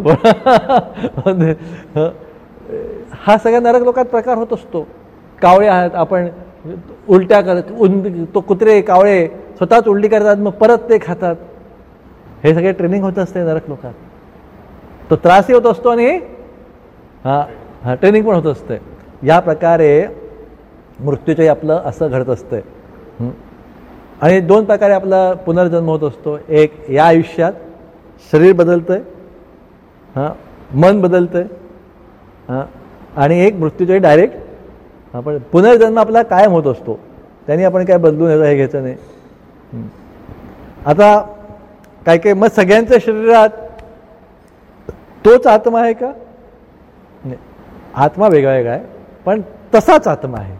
हा सगळ्या नरक लोकात प्रकार होत असतो. कावळे आहात आपण, उलट्या करत उंद तो कुत्रे कावळे स्वतःच उलटी करतात, मग परत ते खातात. हे सगळे ट्रेनिंग होत असते नरक लोकात. तो त्रासही होत असतो आणि हा हा ट्रेनिंग पण होत असते. या प्रकारे मृत्यूचंही आपलं असं घडत असतंय. आणि दोन प्रकारे आपला पुनर्जन्म होत असतो. एक या आयुष्यात शरीर बदलतंय, हां मन बदलतंय, हां आणि एक मृत्यूचंही डायरेक्ट आपण पुनर्जन्म आपला कायम होत असतो. त्यांनी आपण काय बदलून हे घ्यायचं नाही. आता काय काय मग सगळ्यांच्या शरीरात तोच आत्मा आहे का? नाही, आत्मा वेगळा वेगळा आहे, पण तसाच आत्मा आहे.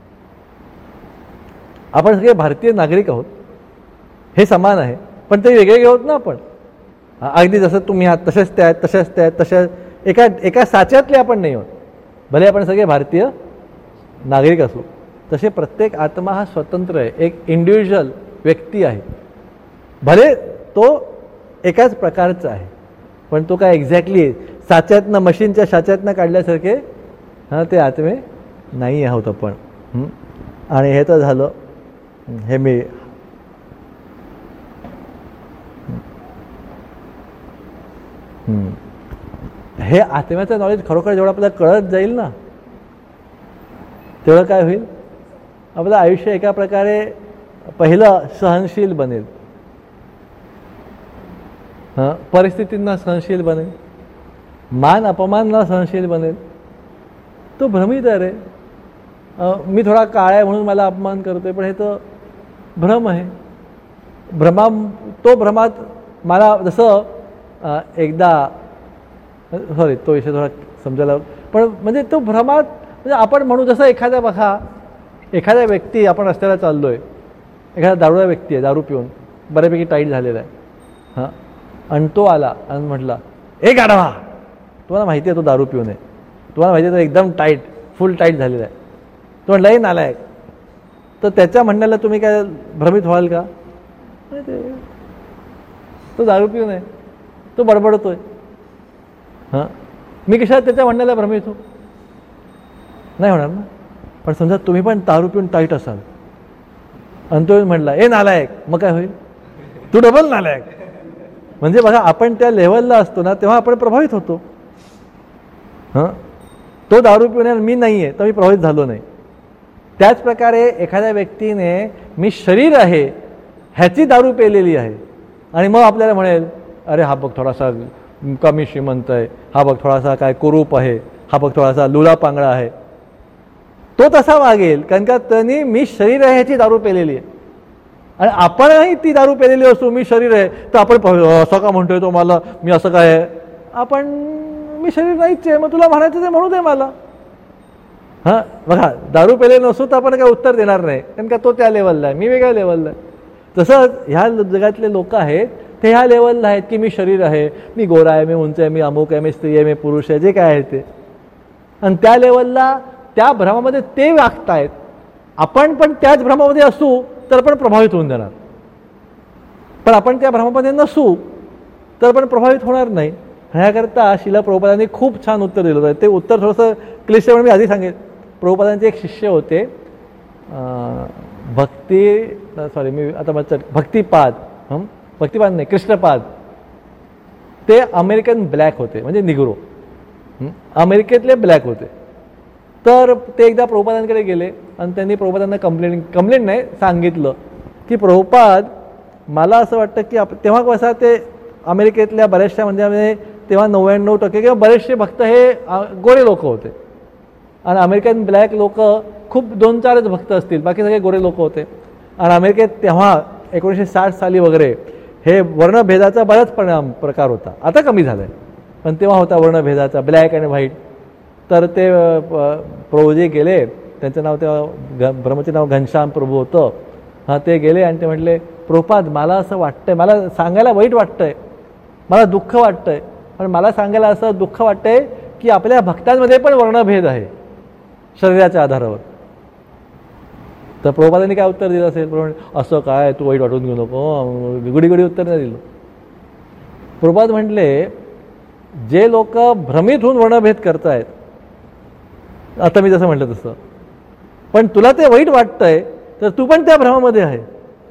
आपण सगळे भारतीय नागरिक आहोत, हे समान आहे, पण ते वेगवेगळे आहोत ना. आपण अगदी जसं तुम्ही आहात तसेच ते आहेत, तसेच ते आहेत, तशा एका एका साच्यातले आपण नाही आहोत. भले आपण सगळे भारतीय नागरिक असू, तसे प्रत्येक आत्मा हा स्वतंत्र आहे, एक इंडिव्हिज्युअल व्यक्ती आहे. भले तो एकाच प्रकारचा आहे, पण तो काय एक्झॅक्टली साच्यातनं मशीनच्या साच्यातनं काढल्यासारखे हां ते आत्मे नाही आहोत आपण. आणि हे तर झालं हे मी हे आत्म्याचं नॉलेज खरोखर जेवढं आपल्याला कळत जाईल ना, तेवढं काय होईल, आपलं आयुष्य एका प्रकारे पहिलं सहनशील बनेल, हां परिस्थितींना सहनशील बनेल, मान अपमानला सहनशील बनेल. तो भ्रमित आहे रे, मी थोडा काळा आहे म्हणून मला अपमान करतोय, पण हे तर भ्रम आहे. भ्रमा तो भ्रमात मला जसं एकदा सॉरी तो विषय थोडा समजायला, पण म्हणजे तो भ्रमात म्हणजे आपण म्हणू जसं एखाद्या बघा एखाद्या व्यक्ती, आपण रस्त्याला चाललोय, एखादा दारूचा व्यक्ती आहे, दारू पिऊन बऱ्यापैकी टाईट झालेला आहे, हां आणि तो आला आणि म्हटला ए गाढवा, तुम्हाला माहिती आहे तो दारू पिऊन आहे, तुम्हाला माहिती आहे तो एकदम टाईट फुल टाईट झालेला आहे, तो म्हटला हे नालायक. तर त्याच्या म्हणण्याला तुम्ही काय भ्रमित व्हाल का? तो दारू पिऊन आहे, तो बडबडतोय, हां मी कशाला त्याच्या म्हणण्याला भ्रमित हो? नाही होणार ना. पण समजा तुम्ही पण दारू पिऊन टाईट असाल आणि तो म्हटला ए नालायक, मग काय होईल? तू डबल नालायक. म्हणजे बघा आपण त्या लेवलला असतो ना तेव्हा आपण प्रभावित होतो. हां तो दारू पिऊन मी नाही आहे तर मी प्रभावित झालो नाही. त्याच प्रकारे एखाद्या व्यक्तीने मी शरीर आहे ह्याची दारू पेलेली आहे आणि मग आपल्याला म्हणेल अरे हा बघ थोडासा कमी श्रीमंत आहे, हा बघ थोडासा काय कुरूप आहे, हा बघ थोडासा लुला पांगळा आहे, तो तसा वागेल. कारण का त्यांनी मी शरीर आहे ह्याची दारू पेलेली आहे. आणि आपणही ती दारू पेलेली असू, मी शरीर आहे, तर आपण असं का म्हणतोय तो मला, मी असं काय आहे, आपण मी शरीर नाहीच आहे, मग तुला म्हणायचं ते म्हणू दे मला. हां बघा, दारू पेले नसू तर आपण काय उत्तर देणार नाही, कारण का तो त्या लेवलला आहे, मी वेगळ्या लेवलला आहे. तसंच ह्या जगातले लोक आहेत ते ह्या लेवलला आहेत की मी शरीर आहे, मी गोरा आहे, मी उंच आहे, मी अमुक आहे, मी स्त्री आहे, मी पुरुष आहे, जे काय आहे ते. आणि त्या लेवलला त्या भ्रमामध्ये ते वागतायत. आपण पण त्याच भ्रमामध्ये असू तर आपण प्रभावित होऊन जाणार, पण आपण त्या भ्रमामध्ये नसू तर आपण प्रभावित होणार नाही. ह्याकरता शिला प्रभुपादांनी खूप छान उत्तर दिलं होतं. ते उत्तर थोडंसं क्लिष्ट म्हणून मी आधी सांगेन. प्रभुपादांचे एक शिष्य होते, भक्ती सॉरी मी आता मग भक्तिपाद हं भक्तिपाद नाही कृष्णपाद. ते अमेरिकन ब्लॅक होते, म्हणजे निग्रो, अमेरिकेतले ब्लॅक होते. तर ते एकदा प्रभुपादांकडे गेले आणि त्यांनी प्रभुपादांना कंप्लेंट कंप्लेंट नाही सांगितलं की प्रभुपाद मला असं वाटतं की आप तेव्हा कसं ते अमेरिकेतल्या बऱ्याचशा म्हणजे तेव्हा नव्याण्णव टक्के किंवा बरेचसे भक्त हे गोरे लोक होते आणि अमेरिकन ब्लॅक लोक खूप दोन चारच भक्त असतील, बाकी सगळे गोरे लोक होते. आणि अमेरिकेत तेव्हा एकोणीसशे साठ साली वगैरे हे वर्णभेदाचा बराच परिणाम प्रकार होता, आता कमी झाला आहे, पण तेव्हा होता वर्णभेदाचा, ब्लॅक आणि व्हाईट. तर ते प्रभूजी गेले, त्यांचं नाव तेव्हा ब्रह्मचे नाव घनश्याम प्रभू होतं. हां ते गेले आणि ते म्हटले प्रभुपाद मला असं वाटतंय, मला सांगायला वाईट वाटतंय, मला दुःख वाटतंय, पण मला सांगायला असं दुःख वाटतंय की आपल्या भक्तांमध्ये पण वर्णभेद आहे शरीराच्या आधारावर. तर प्रभुपादांनी काय उत्तर दिलं असेल, प्रभू असं काय तू वाईट वाटून घेऊ नको, गुडी गुडी उत्तर नाही दिलं. प्रभुपाद म्हटले जे लोक भ्रमित होऊन वर्णभेद करतायत, आता मी जसं म्हटलं तसं, पण तुला ते वाईट वाटतंय तर तू पण त्या भ्रमामध्ये आहे,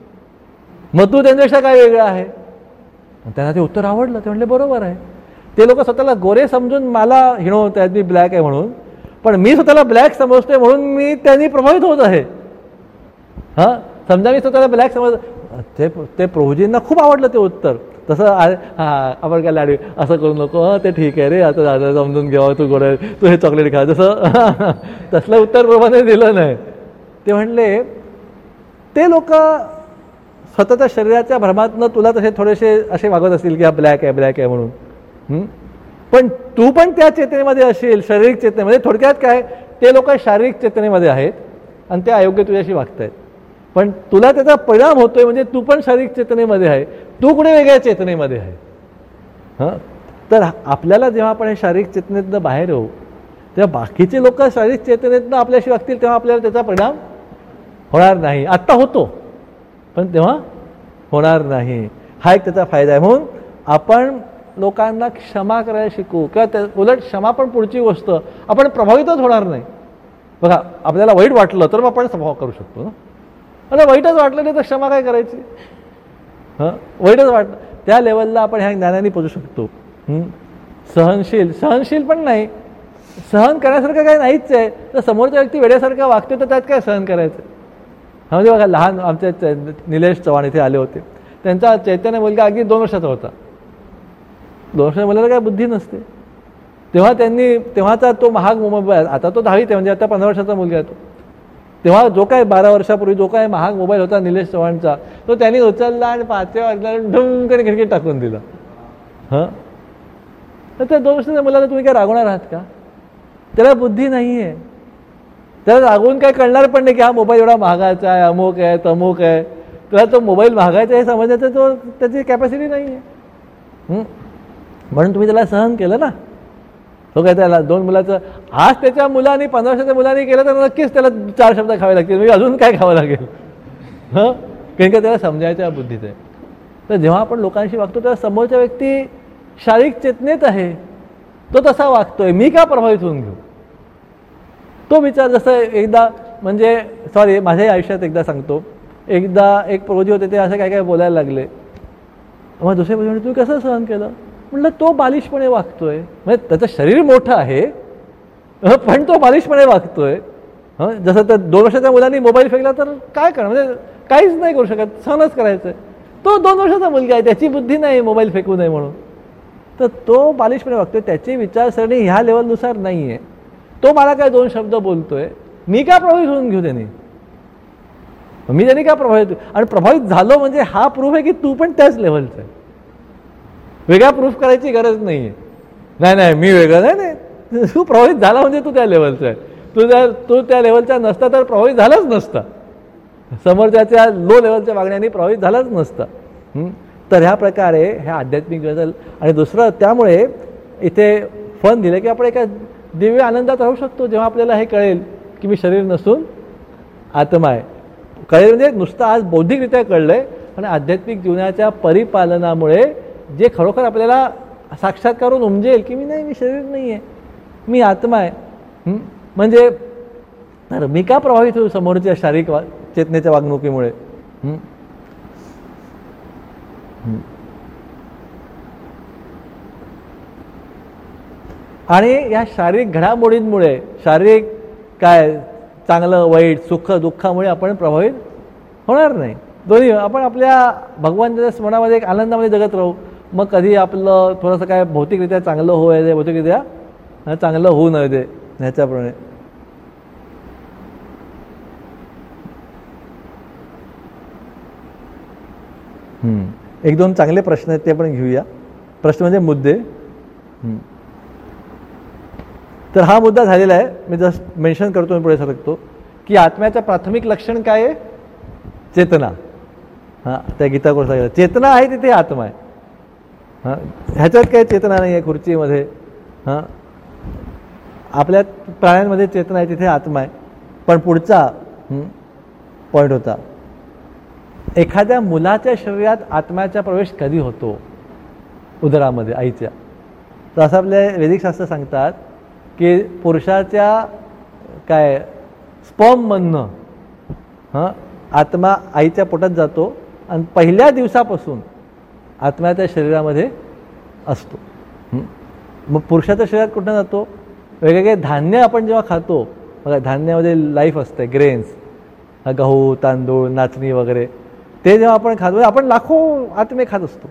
मग तू त्यांच्यापेक्षा काय वेगळं आहे. त्यांना ते उत्तर आवडलं. ते म्हटले बरोबर आहे. ते लोक स्वतःला गोरे समजून मला हिणवत आहेत मी ब्लॅक आहे म्हणून, पण मी स्वतःला ब्लॅक समजतोय म्हणून मी त्यांनी प्रभावित होत आहे. हां समजा मी स्वतःला ब्लॅक समज, ते ते प्रभूजींना खूप आवडलं ते उत्तर. तसं हां आपण काय लाडू असं करू नको, हां ते ठीक आहे रे, आता दादा समजून घ्यावं, तू गोड तू हे चॉकलेट खा, जसं तसलं उत्तर प्रभूने दिलं नाही. ते म्हणले ते लोक स्वतःच्या शरीराच्या भ्रमातनं तुला तसे थोडेसे असे वागत असतील की हा ब्लॅक आहे ब्लॅक आहे म्हणून, पण तू पण त्या चेतनेमध्ये असेल, शारीरिक चेतनेमध्ये. थोडक्यात काय ते लोक शारीरिक चेतनेमध्ये आहेत आणि ते अयोग्य तुझ्याशी वागतायत, पण तुला त्याचा परिणाम होतोय म्हणजे तू पण शारीरिक चेतनेमध्ये आहे, तू कुठे वेगळ्या चेतनेमध्ये आहे. हां तर आपल्याला जेव्हा आपण हे शारीरिक चेतनेतनं बाहेर येऊ तेव्हा बाकीचे लोक शारीरिक चेतनेतनं आपल्याशी वागतील, तेव्हा आपल्याला त्याचा परिणाम होणार नाही. आत्ता होतो पण तेव्हा होणार नाही. हा एक त्याचा फायदा आहे. म्हणून आपण लोकांना क्षमा करायला शिकू, किंवा त्या उलट क्षमा पण पुढची गोष्ट, आपण प्रभावितच होणार नाही. बघा आपल्याला वाईट वाटलं तर मग आपण स्वभाव करू शकतो ना, आणि वाईटच वाटलं नाही तर क्षमा काय करायची. हां वाईटच वाटलं त्या लेवलला आपण ह्या ज्ञानाने पोचू शकतो. सहनशील सहनशील पण नाही, सहन करण्यासारखं काही नाहीच आहे. तर समोरच्या व्यक्ती वेड्यासारखा वागते तर त्यात काय सहन करायचं. हा म्हणजे बघा लहान आमचे निलेश चव्हाण इथे आले होते, त्यांचा चैतन्य मुलगा अगदी दोन वर्षाचा होता. दोन वर्षाच्या मुलाला काय बुद्धी नसते. तेव्हा त्यांनी तेव्हाचा तो महाग मोबाईल, आता तो दहावीत आहे म्हणजे आता पंधरा वर्षाचा मुलगा आहे तो, तेव्हा जो काय बारा वर्षापूर्वी जो काय महाग मोबाईल होता निलेश चव्हाणचा, तो त्यांनी उचलला आणि पाचव्या वाजला ढुंकन खिडकीत टाकून दिला. हां तर त्या दोन वर्षाच्या मुलाला तुम्ही काय रागवणार आहात का. त्याला बुद्धी नाही आहे, त्याला रागवून काय कळणार पण नाही की हा मोबाईल एवढा महागाचा आहे, अमुक आहे तमुक आहे. त्याला तो मोबाईल महागायचा हे समजण्याचं तो त्याची कॅपॅसिटी नाही आहे. म्हणून तुम्ही त्याला सहन केलं ना. तो काय त्याला दोन मुलाचं आज त्याच्या मुलाने पंधरा वर्षाच्या मुलाने केलं तर नक्कीच त्याला चार शब्द खावे लागतील, म्हणजे अजून काय खावं लागेल. हां कारण का त्याला समजायच्या बुद्धीत आहे. तर जेव्हा आपण लोकांशी वागतो तेव्हा समोरच्या व्यक्ती शारीरिक चेतनेत आहे, तो तसा वागतोय, मी का प्रभावित होऊन घेऊ तो विचार. जसं एकदा म्हणजे सॉरी माझ्याही आयुष्यात एकदा सांगतो, एकदा एक प्रभूजी होते ते असं काय काय बोलायला लागले. मग दुसरे प्रभू म्हणजे तू कसं सहन केलं. म्हटलं तो बालिशपणे वागतोय, म्हणजे त्याचं शरीर मोठं आहे पण तो बालिशपणे वागतोय. हं जसं तर दोन वर्षाच्या मुलांनी मोबाईल फेकला तर काय करणार, म्हणजे काहीच नाही करू शकत, सहनच करायचं. तो दोन वर्षाचा मुलगा आहे, त्याची बुद्धी नाही मोबाईल फेकू नये म्हणून. तर तो बालिशपणे वागतोय, त्याची विचारसरणी ह्या लेवलनुसार नाही आहे. तो मला काय दोन शब्द बोलतोय, मी का प्रभावित होऊन घेऊ त्यांनी, मी त्यांनी का प्रभावित, आणि प्रभावित झालो म्हणजे हा प्रूफ आहे की तू पण त्याच लेव्हलचा आहे. वेगळा प्रूफ करायची गरज नाही आहे. नाही नाही मी वेगळं नाही, नाही तू प्रभावित झाला म्हणजे तू त्या लेव्हलचा आहे. तू जर तू त्या लेव्हलचा नसता तर प्रभावित झालाच नसता, समोरच्या लो लेव्हलच्या वागण्याने प्रभावित झालाच नसता. तर ह्या प्रकारे ह्या आध्यात्मिक बदल. आणि दुसरं त्यामुळे इथे फन दिलं की आपण एका दिव्य आनंदात राहू शकतो जेव्हा आपल्याला हे कळेल की मी शरीर नसून आत्मा आहे. कळेल म्हणजे नुसतं आज बौद्धिकरित्या कळलंय, आणि आध्यात्मिक जीवनाच्या परिपालनामुळे जे खरोखर आपल्याला साक्षात्कारून उमजेल की मी नाही, मी शरीर नाही आहे, मी आत्मा आहे. म्हणजे तर मी का प्रभावित होऊ समोरच्या शारीरिक वा चेतनेच्या वागणुकीमुळे. आणि या शारीरिक घडामोडींमुळे, शारीरिक काय चांगलं वाईट सुख दुःखामुळे आपण प्रभावित होणार नाही. दोन्ही आपण आपल्या भगवानच्या स्मरणामध्ये एक आनंदामध्ये जगत राहू. मग कधी आपलं थोडंसं काय भौतिकरित्या चांगलं होऊ दे, भौतिकरित्या चांगलं होऊ नये दे, ह्याच्याप्रमाणे. एक दोन चांगले प्रश्न आहेत ते पण घेऊया. प्रश्न म्हणजे मुद्दे. तर हा मुद्दा झालेला आहे, मी जस्ट मेन्शन करतो, मी पुढे सरकतो की आत्म्याचं प्राथमिक लक्षण काय आहे, चेतना. हां, त्या गीता कोर्स सांगितलं चेतना आहे तिथे आत्मा आहे. हां, ह्याच्यात काही चेतना नाही आहे खुर्चीमध्ये. हां, आपल्या प्राण्यांमध्ये चेतना आहे तिथे आत्मा आहे. पण पुढचा पॉईंट होता, एखाद्या मुलाच्या शरीरात आत्म्याचा प्रवेश कधी होतो, उदरामध्ये आईच्या. तर असं आपले वैदिक शास्त्र सांगतात की पुरुषाच्या काय स्पर्ममधनं हां आत्मा आईच्या पोटात जातो आणि पहिल्या दिवसापासून आत्म्याच्या शरीरामध्ये असतो. मग पुरुषाच्या शरीरात कुठं जातो, वेगवेगळे धान्य आपण जेव्हा खातो बघा, धान्यामध्ये लाईफ असते, ग्रेन्स, गहू तांदूळ नाचणी वगैरे, ते जेव्हा आपण खातो आपण लाखो आत्मे खात असतो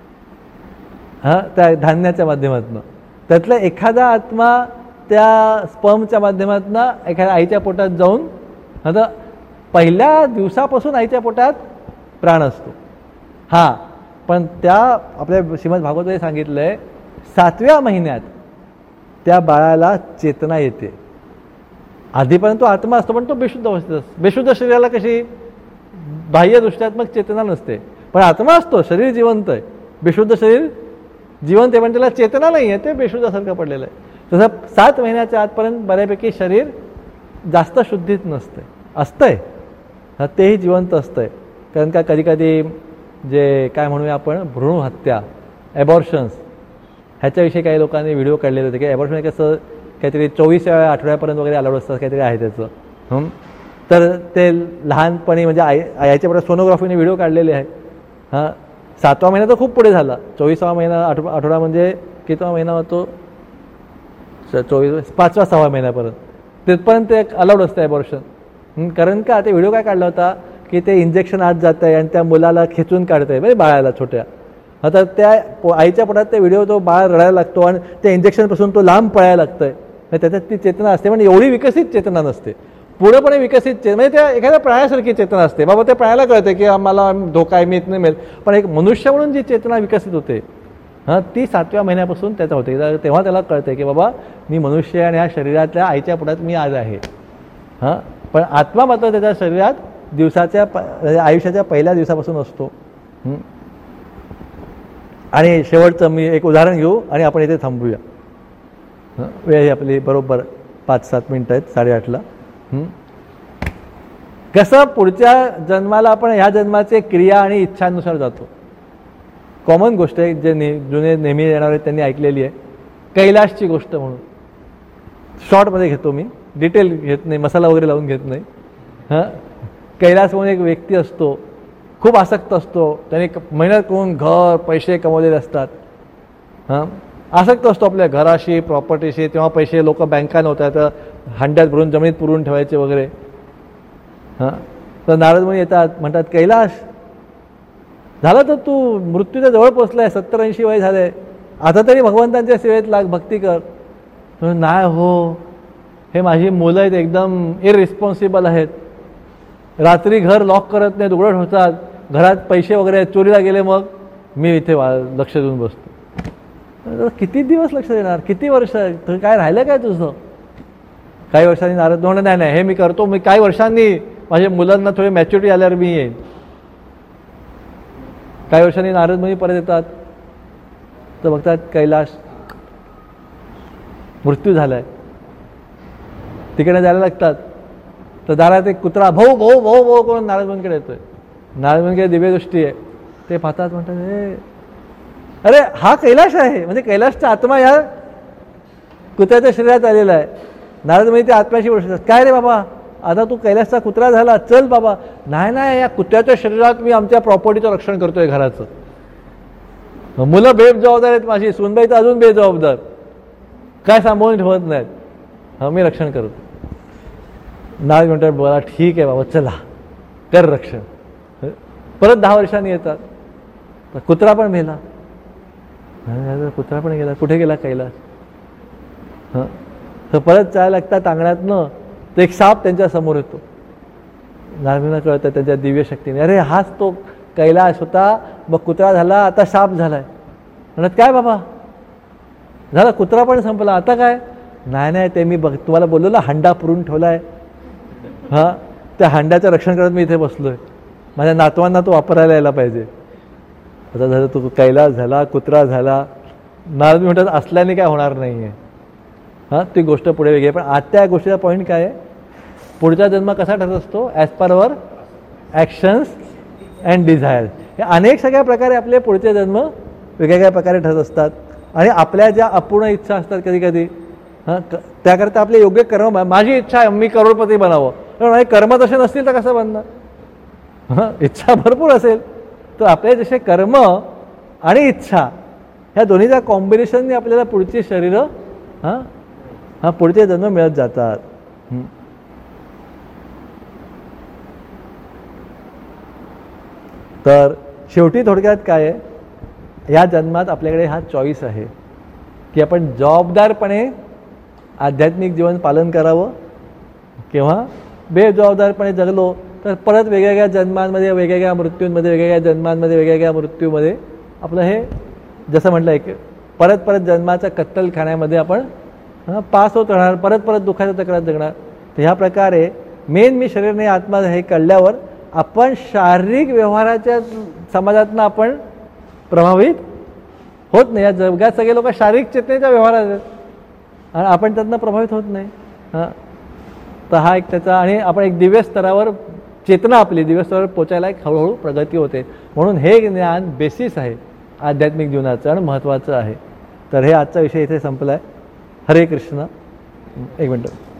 हां त्या धान्याच्या माध्यमातून. त्यातला एखादा आत्मा त्या स्पर्मच्या माध्यमातून एखाद्या आईच्या पोटात जाऊन, आता पहिल्या दिवसापासून आईच्या पोटात प्राण असतो. हां, पण त्या आपल्या श्रीमद भागवतामध्ये सांगितलं आहे सातव्या महिन्यात त्या बाळाला चेतना येते. आधीपर्यंत तो आत्मा असतो पण तो बेशुद्ध अवस्थेत असतो. बेशुद्ध शरीराला कशी बाह्य दृष्ट्यात्मक चेतना नसते, पण आत्मा असतो, शरीर जिवंत आहे. बेशुद्ध शरीर जिवंत आहे पण त्याला चेतना नाही आहे, ते बेशुद्धासारखं पडलेलं आहे. तसं सात महिन्याच्या आतपर्यंत बऱ्यापैकी शरीर जास्त शुद्धीत नसते, असतंय तेही जिवंत असतंय. कारण का कधी कधी जे काय म्हणूया आपण भ्रूण हत्या, ॲबॉर्शन्स, ह्याच्याविषयी काही लोकांनी व्हिडिओ काढलेले होते की ॲबॉर्शन कसं काहीतरी चोवीसाव्या आठवड्यापर्यंत वगैरे अलाउड असतात, काहीतरी आहे त्याचं. तर ते लहानपणी म्हणजे आई याच्या पुढे सोनोग्राफीने व्हिडिओ काढलेले आहे. हां, सातवा महिना तर खूप पुढे झाला, चोवीसावा महिना आठव आठवडा म्हणजे कितवा महिना होतो, चोवीस पाचवा सहा महिन्यापर्यंत तिथपर्यंत ते अलाउड असतं ॲबॉर्शन. कारण का ते व्हिडिओ काय काढला होता की ते इंजेक्शन आत जात आहे आणि त्या मुलाला खेचून काढत आहे, म्हणजे बाळाला छोट्या. आता त्या आईच्या पोटात ते व्हिडिओ, तो बाळ रडायला लागतो आणि त्या इंजेक्शनपासून तो लांब पळायला लागतंय. त्याच्यात ती चेतना असते, पण एवढी विकसित चेतना नसते. पुढेपणे विकसित चेतना म्हणजे त्या एखाद्या प्राण्यासारखी चेतना असते. बाबा त्या प्राण्याला कळते की आम्हाला धोका आहे, मी इथनं मिळेल. पण एक मनुष्य म्हणून जी चेतना विकसित होते हां ती सातव्या महिन्यापासून त्याचा होते. तेव्हा त्याला कळते की बाबा मी मनुष्य आणि ह्या शरीरातल्या आईच्या पोटात मी आज आहे. हां, पण आत्मा मात्र त्याच्या शरीरात दिवसाच्या प आयुष्याच्या पहिल्या दिवसापासून असतो. आणि शेवटचं मी एक उदाहरण घेऊ आणि आपण इथे थांबूया. वेळ ही आपली बरोबर पाच सात मिनटं आहेत, साडेआठला. कसं पुढच्या जन्माला आपण ह्या जन्माचे क्रिया आणि इच्छांनुसार जातो. कॉमन गोष्ट आहे, जे ने जुने नेहमी येणार आहेत त्यांनी ऐकलेली आहे. कैलाशची गोष्ट म्हणून शॉर्टमध्ये घेतो मी, डिटेल घेत नाही, मसाला वगैरे लावून घेत नाही. हां, कैलास म्हणून एक व्यक्ती असतो, खूप आसक्त असतो, त्याने मेहनत करून घर पैसे कमवलेले असतात. हां, आसक्त असतो आपल्या घराशी प्रॉपर्टीशी. तेव्हा पैसे लोक बँका नव्हत्या तर हांड्यात भरून जमिनीत पुरून ठेवायचे वगैरे. हां, तर नारद मुनी येतात, म्हणतात कैलास झालं तर तू मृत्यूच्या जवळ पोचलाय, सत्तर ऐंशी वय झालंय, आता तरी भगवंतांच्या सेवेत लाग, भक्ती कर. नाही हो, हे माझी मुलं आहेत, एकदम इररिस्पॉन्सिबल आहेत, रात्री घर लॉक करत नाहीत, उघडत होतात, घरात पैसे वगैरे चोरीला गेले, मग मी इथे लक्ष देऊन बसतो. किती दिवस लक्ष देणार, किती वर्ष, काय राहिलं काय तुझं? काही वर्षांनी नारद म्हणून नाही नाही हे मी करतो, मी काही वर्षांनी माझ्या मुलांना थोडी मॅच्युरिटी आल्यावर मी येईन. काही वर्षांनी नारद मुनी परत येतात तर बघतात कैलास मृत्यू झालाय, तिकडे जायला लागतात तर दारात एक कुत्रा भाऊ भाऊ भाऊ भाऊ करून नारद मुनीकडे येतोय. नारद मुनीकडे दिव्यदृष्टी आहे, ते पाहतात, म्हणतात हे अरे हा कैलास आहे, म्हणजे कैलासचा आत्मा या कुत्र्याच्या शरीरात आलेला आहे. नारद मुनी त्या आत्म्याशी बोलतात, काय रे बाबा आता तू कैलासचा कुत्रा झाला, चल बाबा. नाही नाही, या कुत्र्याच्या शरीरात मी आमच्या प्रॉपर्टीचं रक्षण करतोय, घराचं. मुलं बेजबाबदार आहेत माझी, सुनबाई तर अजून बेजबाबदार, काय सांभाळून ठेवत नाहीत, हा मी रक्षण करतो. नारद म्हणतात बोला ठीक आहे बाबा, चला कर रक्षण. परत दहा वर्षांनी येतात, तर कुत्रा पण मेला. कुत्रा पण गेला, कुठे गेला कैलास? हां, तर परत जायला लागतात अंगणातनं, तर एक साप त्यांच्या समोर येतो. नारदांना कळतं त्यांच्या दिव्य शक्तीने, अरे हाच तो कैलास होता, मग कुत्रा झाला, आता साप झालाय. म्हणत काय बाबा झाला, कुत्रा पण संपला, आता काय? नाही नाही, ते मी बघ तुम्हाला बोललो ना, हंडा पुरून ठेवलाय, हां त्या हंड्याचं रक्षण करत मी इथे बसलोय, माझ्या नातवांना तो वापरायला यायला पाहिजे. आता झालं तो कैलास झाला, कुत्रा झाला. नारद म्हणतात असल्याने काय होणार नाही आहे, हां ती गोष्ट पुढे वेगळी. पण आजच्या या गोष्टीचा पॉईंट काय आहे, पुढचा जन्म कसा ठरत असतो, as per our actions and desires. हे अनेक सगळ्या प्रकारे आपले पुढचे जन्म वेगवेगळ्या प्रकारे ठरत असतात. आणि आपल्या ज्या अपूर्ण इच्छा असतात कधी कधी, हां त्याकरता आपले योग्य कर्म, माझी इच्छा आहे मी करोडपती बनावं, पण माझे कर्म तसे नसतील तर कसं बनणार? हां इच्छा भरपूर असेल तर आपले जसे कर्म आणि इच्छा ह्या दोन्हीच्या कॉम्बिनेशनने आपल्याला पुढची शरीरं हां हां पुढचे जन्म मिळत जातात. तर शेवटी थोडक्यात काय आहे, या जन्मात आपल्याकडे हा चॉईस आहे की आपण जबाबदारपणे आध्यात्मिक जीवन पालन करावं किंवा बेजबाबदारपणे जगलो तर परत वेगवेगळ्या जन्मांमध्ये, वेगवेगळ्या मृत्यूंमध्ये, वेगवेगळ्या जन्मांमध्ये, वेगवेगळ्या मृत्यूमध्ये आपलं हे जसं म्हटलं आहे की परत परत जन्माच्या कत्तलखान्यामध्ये आपण पास होत राहणार, परत परत दुःखाच्या चक्रात जगणार. तर ह्या प्रकारे मेन मी शरीर नाही आत्मा हे कळल्यावर आपण शारीरिक व्यवहाराच्या समाजातनं आपण प्रभावित होत नाही. या जगात सगळे लोक शारीरिक चेतनेच्या व्यवहारात आहेत आणि आपण त्यातनं प्रभावित होत नाही. हां तर हा एक त्याचा, आणि आपण एक दिव्य स्तरावर चेतना आपली दिव्य स्तरावर पोचायला एक हळूहळू प्रगती होते. म्हणून हे ज्ञान बेसिस आहे आध्यात्मिक जीवनाचं आणि महत्त्वाचं आहे. तर हे आजचा विषय इथे संपला आहे. हरे कृष्ण. एक मिनटं.